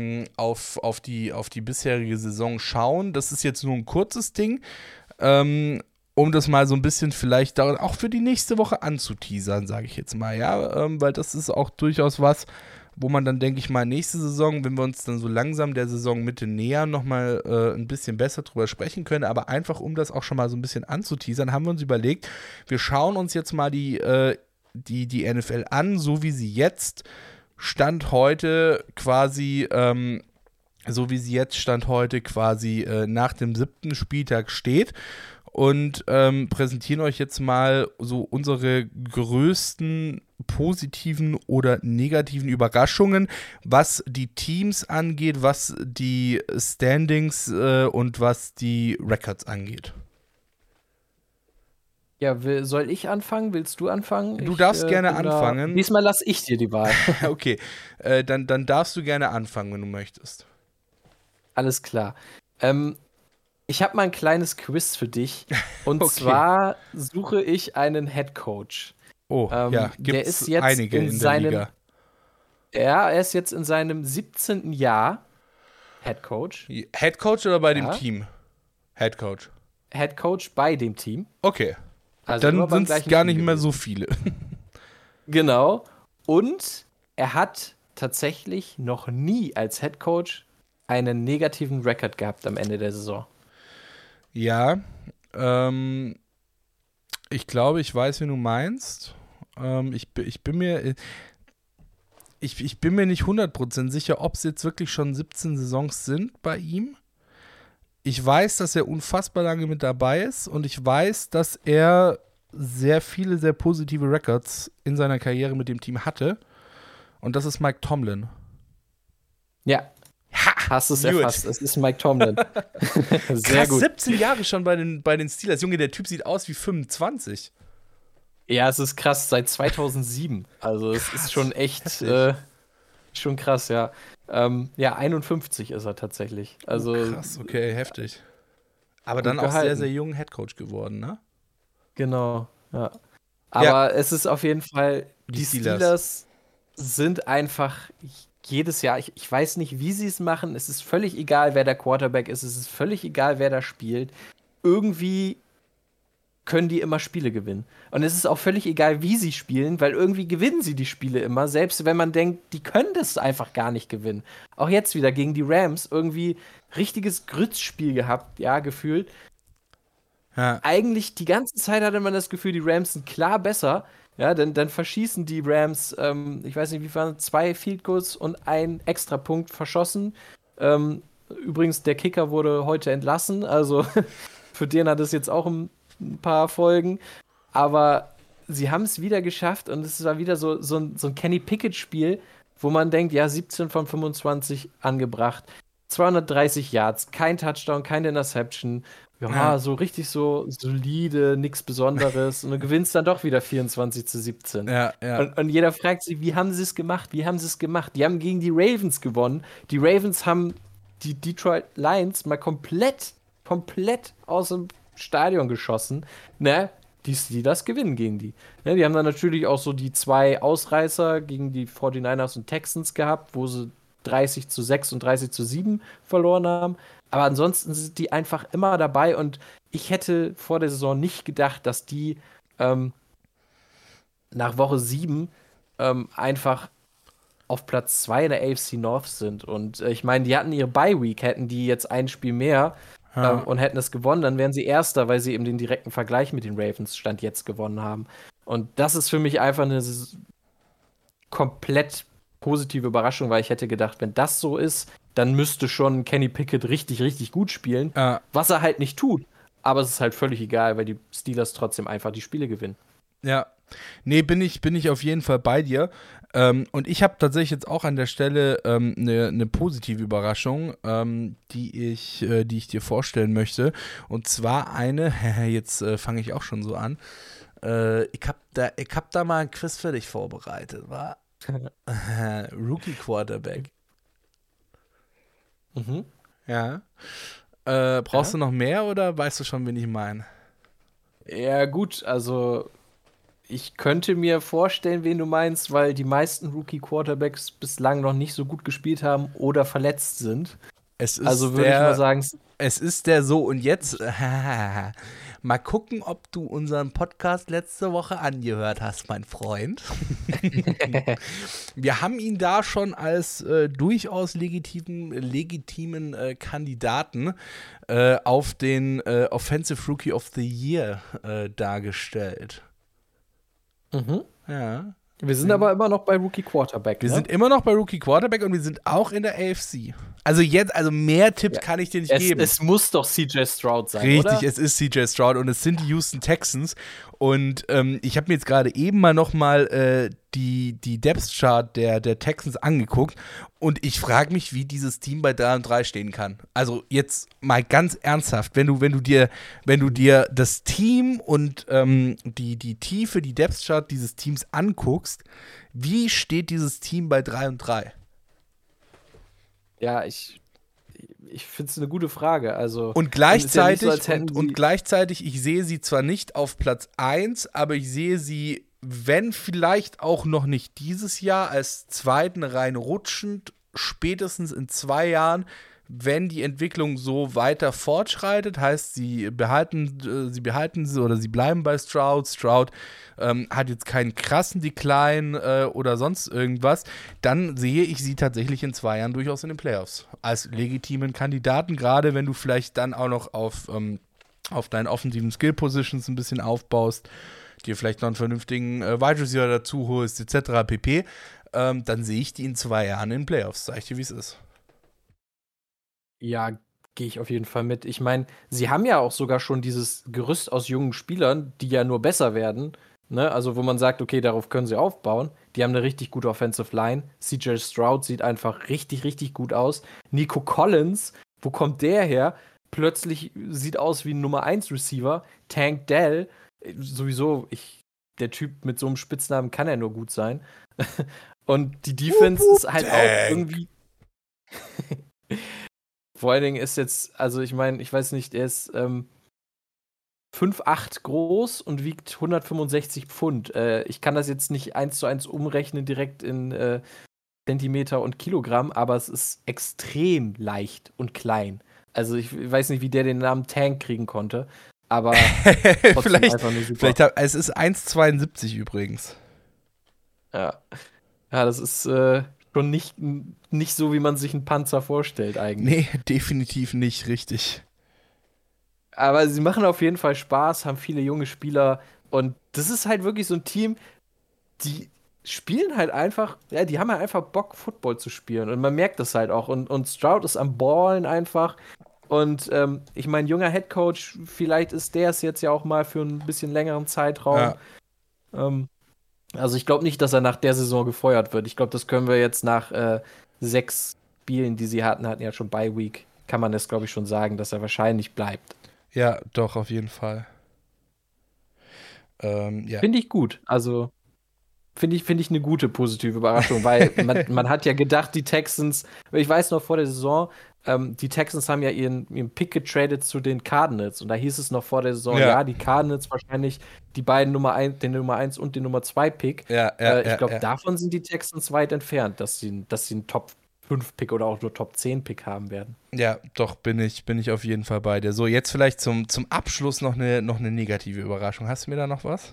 bisherige Saison schauen. Das ist jetzt nur ein kurzes Ding. Um das mal so ein bisschen vielleicht auch für die nächste Woche anzuteasern, sage ich jetzt mal, ja, weil das ist auch durchaus was, wo man dann, denke ich mal, nächste Saison, wenn wir uns dann so langsam der Saisonmitte nähern, nochmal ein bisschen besser drüber sprechen können, aber einfach, um das auch schon mal so ein bisschen anzuteasern, haben wir uns überlegt, wir schauen uns jetzt mal die NFL an, so wie sie jetzt Stand heute quasi nach dem 7. Spieltag steht. Und präsentieren euch jetzt mal so unsere größten positiven oder negativen Überraschungen, was die Teams angeht, was die Standings und was die Records angeht. Ja, soll ich anfangen? Willst du anfangen? Du darfst gerne anfangen. Diesmal lasse ich dir die Wahl. Okay, dann darfst du gerne anfangen, wenn du möchtest. Alles klar. Ich habe mal ein kleines Quiz für dich. Und Okay. zwar suche ich einen Head Coach. Oh, ja, gibt der es ist jetzt einige in der Liga. Ja, er ist jetzt in seinem 17. Jahr Head Coach. Head Coach oder bei dem Ja. Team? Head Coach. Head Coach bei dem Team. Okay, Also immer dann beim sind es gleichen gar Team nicht mehr gewesen. so viele. Genau. Und er hat tatsächlich noch nie als Head Coach einen negativen Rekord gehabt am Ende der Saison. Ja, ich glaube, ich weiß, wen du meinst. Ich bin mir nicht 100% sicher, ob es jetzt wirklich schon 17 Saisons sind bei ihm. Ich weiß, dass er unfassbar lange mit dabei ist und ich weiß, dass er sehr viele, sehr positive Records in seiner Karriere mit dem Team hatte. Und das ist Mike Tomlin. Ja. Hast es gut. erfasst. Es ist Mike Tomlin. Sehr Krass, gut. 17 Jahre schon bei den Steelers. Junge, der Typ sieht aus wie 25. Ja, es ist krass, seit 2007. Also es ist schon echt schon krass, ja. Ja, 51 ist er tatsächlich. Also Krass, okay, heftig. Aber dann gut auch sehr, gehalten. sehr jung Headcoach geworden, ne? Genau, ja. Aber es ist auf jeden Fall, Die die Steelers. Steelers sind einfach jedes Jahr, ich weiß nicht, wie sie es machen, es ist völlig egal, wer der Quarterback ist, es ist völlig egal, wer da spielt. Irgendwie können die immer Spiele gewinnen. Und es ist auch völlig egal, wie sie spielen, weil irgendwie gewinnen sie die Spiele immer, selbst wenn man denkt, die können das einfach gar nicht gewinnen. Auch jetzt wieder gegen die Rams irgendwie richtiges Grützspiel gehabt, ja, gefühlt. Ja. Eigentlich die ganze Zeit hatte man das Gefühl, die Rams sind klar besser. Ja, dann verschießen die Rams, ich weiß nicht, wie waren 2 Field Goals und 1 Extrapunkt verschossen. Übrigens, der Kicker wurde heute entlassen, also für den hat es jetzt auch ein paar Folgen. Aber sie haben es wieder geschafft und es war wieder so ein Kenny Pickett-Spiel, wo man denkt, ja, 17 von 25 angebracht, 230 Yards, kein Touchdown, keine Interception. Ja, so richtig so solide, nichts Besonderes. Und du gewinnst dann doch wieder 24-17. Ja. Und jeder fragt sich, wie haben sie es gemacht? Die haben gegen die Ravens gewonnen. Die Ravens haben die Detroit Lions mal komplett aus dem Stadion geschossen. Ne? Die Steelers gewinnen gegen die. Ne? Die haben dann natürlich auch so die 2 Ausreißer gegen die 49ers und Texans gehabt, wo sie 30-6 und 30-7 verloren haben. Aber ansonsten sind die einfach immer dabei und ich hätte vor der Saison nicht gedacht, dass die nach Woche 7 einfach auf Platz 2 in der AFC North sind. Und ich meine, die hatten ihre Bye-Week, hätten die jetzt ein Spiel mehr und hätten es gewonnen, dann wären sie Erster, weil sie eben den direkten Vergleich mit den Ravens Stand jetzt gewonnen haben. Und das ist für mich einfach eine komplett positive Überraschung, weil ich hätte gedacht, wenn das so ist, dann müsste schon Kenny Pickett richtig, richtig gut spielen, was er halt nicht tut. Aber es ist halt völlig egal, weil die Steelers trotzdem einfach die Spiele gewinnen. Ja, nee, bin ich auf jeden Fall bei dir. Und ich habe tatsächlich jetzt auch an der Stelle eine positive Überraschung, die ich dir vorstellen möchte. Und zwar eine, jetzt fange ich auch schon so an, ich hab da mal ein Quiz für dich vorbereitet, war Rookie Quarterback. Mhm. Ja. Brauchst du noch mehr oder weißt du schon, wen ich meine? Ja, gut, also ich könnte mir vorstellen, wen du meinst, weil die meisten Rookie-Quarterbacks bislang noch nicht so gut gespielt haben oder verletzt sind. Also würde ich mal sagen, es ist der so und jetzt mal gucken, ob du unseren Podcast letzte Woche angehört hast, mein Freund. Wir haben ihn da schon als durchaus legitimen Kandidaten auf den Offensive Rookie of the Year dargestellt. Mhm. Ja. Wir sind aber immer noch bei Rookie Quarterback. Wir sind immer noch bei Rookie Quarterback und wir sind auch in der AFC. Also mehr Tipps kann ich dir nicht geben. Es muss doch CJ Stroud sein, richtig, oder? Es ist CJ Stroud und es sind die Houston Texans. Und ich habe mir jetzt gerade eben mal nochmal die Depth-Chart der Texans angeguckt und ich frage mich, wie dieses Team bei 3-3 stehen kann. Also jetzt mal ganz ernsthaft, wenn du dir das Team und die Tiefe, die Depth-Chart dieses Teams anguckst, wie steht dieses Team bei 3-3? Ja, ich finde es eine gute Frage. Also, und gleichzeitig, ich sehe sie zwar nicht auf Platz 1, aber ich sehe sie, wenn vielleicht auch noch nicht dieses Jahr, als zweiten rein rutschend, spätestens in 2 Jahren, wenn die Entwicklung so weiter fortschreitet, heißt, sie bleiben bei Stroud. Stroud hat jetzt keinen krassen Decline oder sonst irgendwas, dann sehe ich sie tatsächlich in 2 Jahren durchaus in den Playoffs. Als legitimen Kandidaten, gerade wenn du vielleicht dann auch noch auf deinen offensiven Skill-Positions ein bisschen aufbaust, dir vielleicht noch einen vernünftigen Wide Receiver dazu holst, etc. pp., dann sehe ich die in 2 Jahren in den Playoffs. Sag ich dir, wie es ist. Ja, gehe ich auf jeden Fall mit. Ich meine, sie haben ja auch sogar schon dieses Gerüst aus jungen Spielern, die ja nur besser werden. Ne? Also, wo man sagt, okay, darauf können sie aufbauen. Die haben eine richtig gute Offensive Line. CJ Stroud sieht einfach richtig, richtig gut aus. Nico Collins, wo kommt der her? Plötzlich sieht aus wie ein Nummer 1 Receiver. Tank Dell, sowieso, der Typ mit so einem Spitznamen kann ja nur gut sein. Und die Defense ist halt auch irgendwie. Vor allen Dingen ist jetzt, also ich meine, ich weiß nicht, er ist 5'8 groß und wiegt 165 Pfund. Ich kann das jetzt nicht 1:1 umrechnen direkt in Zentimeter und Kilogramm, aber es ist extrem leicht und klein. Also ich weiß nicht, wie der den Namen Tank kriegen konnte, aber vielleicht, einfach nur super. es ist 1,72 übrigens. Ja, das ist schon nicht so, wie man sich einen Panzer vorstellt eigentlich. Nee, definitiv nicht, richtig. Aber sie machen auf jeden Fall Spaß, haben viele junge Spieler und das ist halt wirklich so ein Team, die spielen halt einfach, ja, die haben halt einfach Bock, Football zu spielen und man merkt das halt auch und Stroud ist am Ballen einfach und ich meine, junger Headcoach, vielleicht ist der es jetzt ja auch mal für ein bisschen längeren Zeitraum. Ja. Also ich glaube nicht, dass er nach der Saison gefeuert wird. Ich glaube, das können wir jetzt nach 6 Spielen, die sie hatten ja schon Bye Week, kann man das, glaube ich, schon sagen, dass er wahrscheinlich bleibt. Ja, doch, auf jeden Fall. Ja. Finde ich gut. Also finde ich eine gute positive Überraschung, weil man hat ja gedacht, die Texans, ich weiß noch vor der Saison, die Texans haben ja ihren Pick getradet zu den Cardinals und da hieß es noch vor der Saison, ja die Cardinals wahrscheinlich die beiden den Nummer 1 und den Nummer 2 Pick. Ich glaube, davon sind die Texans weit entfernt, dass sie einen Top 5 Pick oder auch nur Top 10 Pick haben werden. Ja, doch, bin ich auf jeden Fall bei dir. So, jetzt vielleicht zum Abschluss noch eine negative Überraschung. Hast du mir da noch was?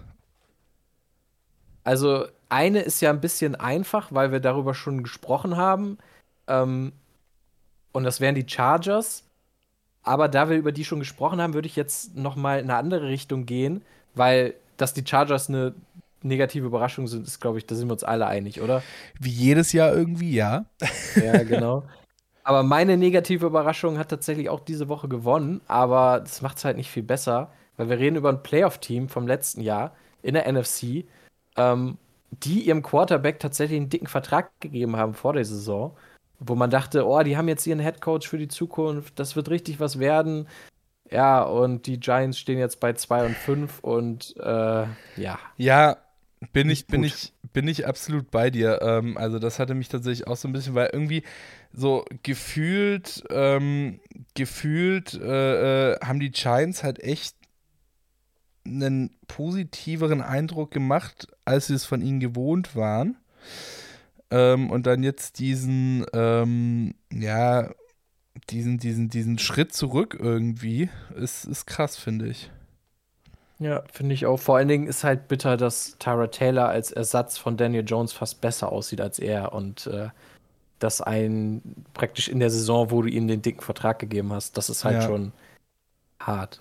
Also, eine ist ja ein bisschen einfach, weil wir darüber schon gesprochen haben. Und das wären die Chargers. Aber da wir über die schon gesprochen haben, würde ich jetzt noch mal in eine andere Richtung gehen, weil dass die Chargers eine negative Überraschung sind, ist, glaube ich, da sind wir uns alle einig, oder? Wie jedes Jahr irgendwie, ja. Ja, genau. Aber meine negative Überraschung hat tatsächlich auch diese Woche gewonnen, aber das macht es halt nicht viel besser, weil wir reden über ein Playoff-Team vom letzten Jahr in der NFC, die ihrem Quarterback tatsächlich einen dicken Vertrag gegeben haben vor der Saison, wo man dachte, oh, die haben jetzt ihren Headcoach für die Zukunft, das wird richtig was werden. Ja, und die Giants stehen jetzt bei 2-5 und ja. Ja, bin ich absolut bei dir. Also das hatte mich tatsächlich auch so ein bisschen, weil irgendwie so gefühlt haben die Giants halt echt einen positiveren Eindruck gemacht, als sie es von ihnen gewohnt waren. Und dann jetzt diesen Schritt zurück irgendwie ist krass, finde ich. Ja, finde ich auch. Vor allen Dingen ist halt bitter, dass Tyrod Taylor als Ersatz von Daniel Jones fast besser aussieht als er und dass praktisch in der Saison, wo du ihm den dicken Vertrag gegeben hast, das ist halt schon hart.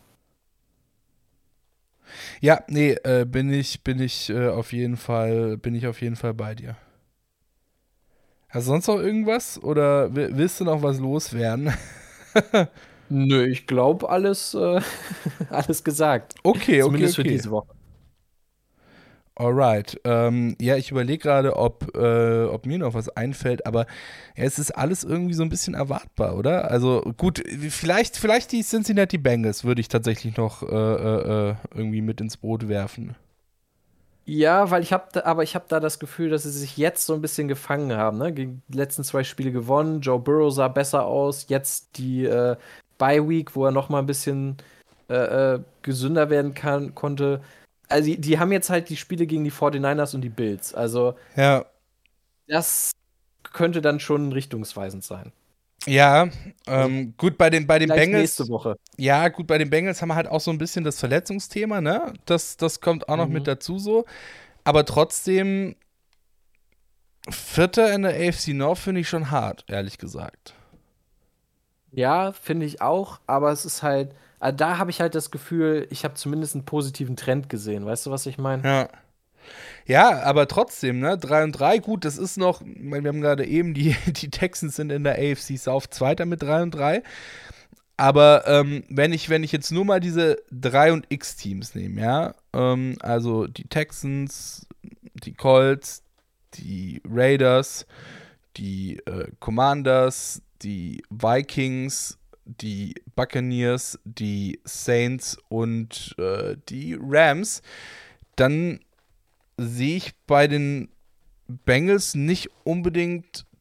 Ja, nee, bin ich auf jeden Fall bei dir. Hast du sonst noch irgendwas oder willst du noch was loswerden? Nö, ich glaube alles gesagt. Okay, Zumindest für diese Woche. Alright. Ja, ich überlege gerade, ob mir noch was einfällt, aber ja, es ist alles irgendwie so ein bisschen erwartbar, oder? Also gut, vielleicht die Cincinnati Bengals würde ich tatsächlich noch irgendwie mit ins Boot werfen. Ja, weil ich hab da das Gefühl, dass sie sich jetzt so ein bisschen gefangen haben. Ne? Gegen die letzten 2 Spiele gewonnen. Joe Burrow sah besser aus. Jetzt die Bye Week, wo er noch mal ein bisschen gesünder werden konnte. Also die haben jetzt halt die Spiele gegen die 49ers und die Bills. Also das könnte dann schon richtungsweisend sein. Ja, gut, bei den Bengals. Nächste Woche. Ja, gut, bei den Bengals haben wir halt auch so ein bisschen das Verletzungsthema, ne? Das kommt auch noch mit dazu so. Aber trotzdem, 4. in der AFC North finde ich schon hart, ehrlich gesagt. Ja, finde ich auch, aber es ist halt, da habe ich halt das Gefühl, ich habe zumindest einen positiven Trend gesehen. Weißt du, was ich meine? Ja, aber trotzdem, ne? 3-3, gut, das ist noch, wir haben gerade eben, die Texans sind in der AFC South Zweiter mit 3-3. Aber wenn ich jetzt nur mal diese 3 und X-Teams nehme, ja, also die Texans, die Colts, die Raiders, die Commanders, die Vikings, die Buccaneers, die Saints und die Rams, dann sehe ich bei den Bengals nicht unbedingt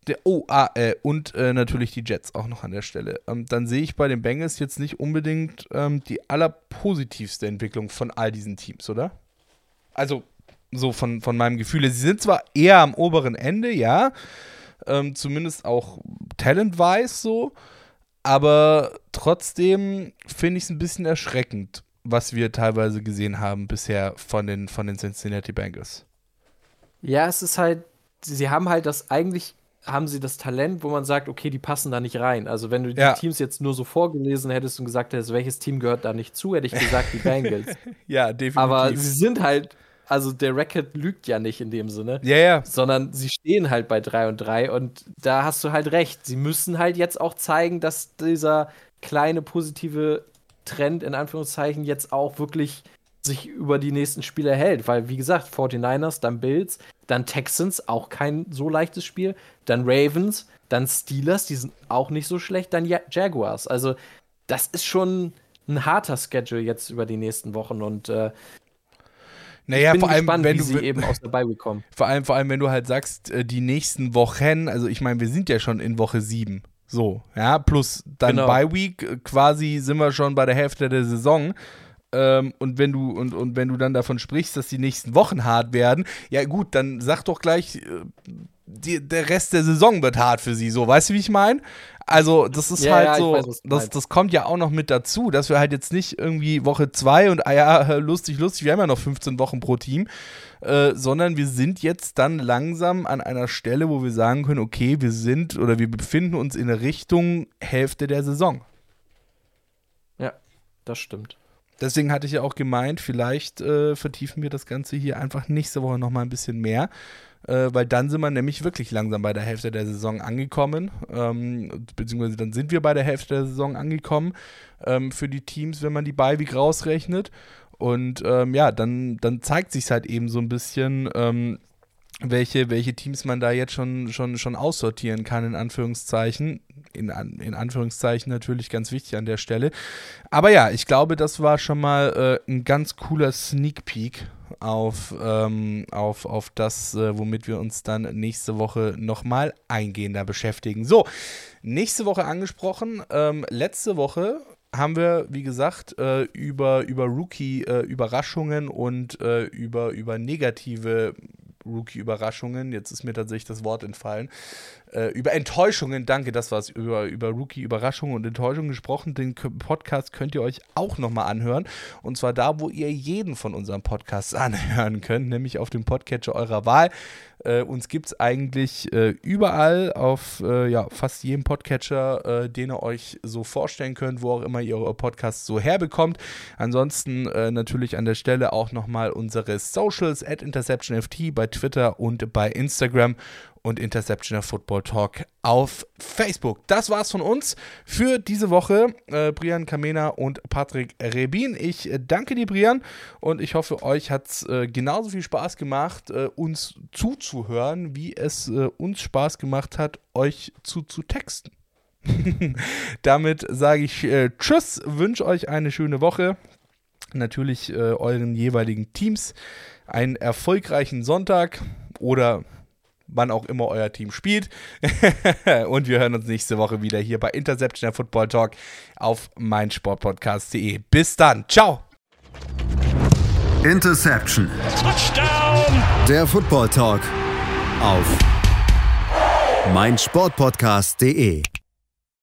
Und natürlich die Jets auch noch an der Stelle. Dann sehe ich bei den Bengals jetzt nicht unbedingt die allerpositivste Entwicklung von all diesen Teams, oder? Also so von meinem Gefühl. Sie sind zwar eher am oberen Ende, ja, zumindest auch talent-wise so, aber trotzdem finde ich es ein bisschen erschreckend, was wir teilweise gesehen haben bisher von den Cincinnati Bengals. Ja, es ist halt, sie haben halt haben sie das Talent, wo man sagt, okay, die passen da nicht rein. Also wenn du die Teams jetzt nur so vorgelesen hättest und gesagt hättest, welches Team gehört da nicht zu, hätte ich gesagt, die Bengals. Ja, definitiv. Aber sie sind halt, also der Record lügt ja nicht in dem Sinne. Ja. Sondern sie stehen halt bei 3-3 und da hast du halt recht. Sie müssen halt jetzt auch zeigen, dass dieser kleine positive Trend in Anführungszeichen jetzt auch wirklich sich über die nächsten Spiele hält, weil wie gesagt, 49ers, dann Bills, dann Texans, auch kein so leichtes Spiel, dann Ravens, dann Steelers, die sind auch nicht so schlecht, dann Jaguars. Also das ist schon ein harter Schedule jetzt über die nächsten Wochen und naja, ich bin vor allem, gespannt, wenn wie du sie eben aus der Bye-Week kommen. Vor allem, wenn du halt sagst, die nächsten Wochen, also ich meine, wir sind ja schon in Woche 7, so, ja, plus dann Genau. Bye-Week, quasi sind wir schon bei der Hälfte der Saison. Und wenn du dann davon sprichst, dass die nächsten Wochen hart werden, ja gut, dann sag doch gleich, der Rest der Saison wird hart für sie, so, weißt du, wie ich meine? Also, das ist halt so, weiß, was du meinst. das kommt ja auch noch mit dazu, dass wir halt jetzt nicht irgendwie Woche 2 und lustig, wir haben ja noch 15 Wochen pro Team, sondern wir sind jetzt dann langsam an einer Stelle, wo wir sagen können, okay, wir befinden uns in der Richtung Hälfte der Saison. Ja, das stimmt. Deswegen hatte ich ja auch gemeint, vielleicht vertiefen wir das Ganze hier einfach nächste Woche nochmal ein bisschen mehr, weil dann sind wir nämlich wirklich langsam bei der Hälfte der Saison angekommen, beziehungsweise dann sind wir bei der Hälfte der Saison angekommen für die Teams, wenn man die Bye-Week rausrechnet. Und dann zeigt sich halt eben so ein bisschen, welche Teams man da jetzt schon aussortieren kann, in Anführungszeichen. In Anführungszeichen natürlich ganz wichtig an der Stelle. Aber ja, ich glaube, das war schon mal ein ganz cooler Sneak Peek auf das, womit wir uns dann nächste Woche nochmal eingehender beschäftigen. So, nächste Woche angesprochen. Letzte Woche haben wir, wie gesagt, über Rookie-Überraschungen und über negative Rookie-Überraschungen, jetzt ist mir tatsächlich das Wort entfallen, über Enttäuschungen, danke, das war's, über Rookie-Überraschungen und Enttäuschungen gesprochen. Den Podcast könnt ihr euch auch nochmal anhören, und zwar da, wo ihr jeden von unseren Podcasts anhören könnt, nämlich auf dem Podcatcher eurer Wahl. Uns gibt es eigentlich überall auf fast jedem Podcatcher, den ihr euch so vorstellen könnt, wo auch immer ihr eure Podcasts so herbekommt. Ansonsten natürlich an der Stelle auch nochmal unsere Socials @InterceptionFT bei Twitter und bei Instagram und Interceptioner Football Talk auf Facebook. Das war's von uns für diese Woche. Brian Kamena und Patrick Rebin. Ich danke dir, Brian, und ich hoffe, euch hat's genauso viel Spaß gemacht, uns zuzuhören, wie es uns Spaß gemacht hat, euch zutexten. Damit sage ich Tschüss, wünsche euch eine schöne Woche. Natürlich euren jeweiligen Teams einen erfolgreichen Sonntag oder wann auch immer euer Team spielt. Und wir hören uns nächste Woche wieder hier bei Interception, der Football Talk auf meinsportpodcast.de. Bis dann. Ciao. Interception. Touchdown. Der Football Talk auf meinsportpodcast.de.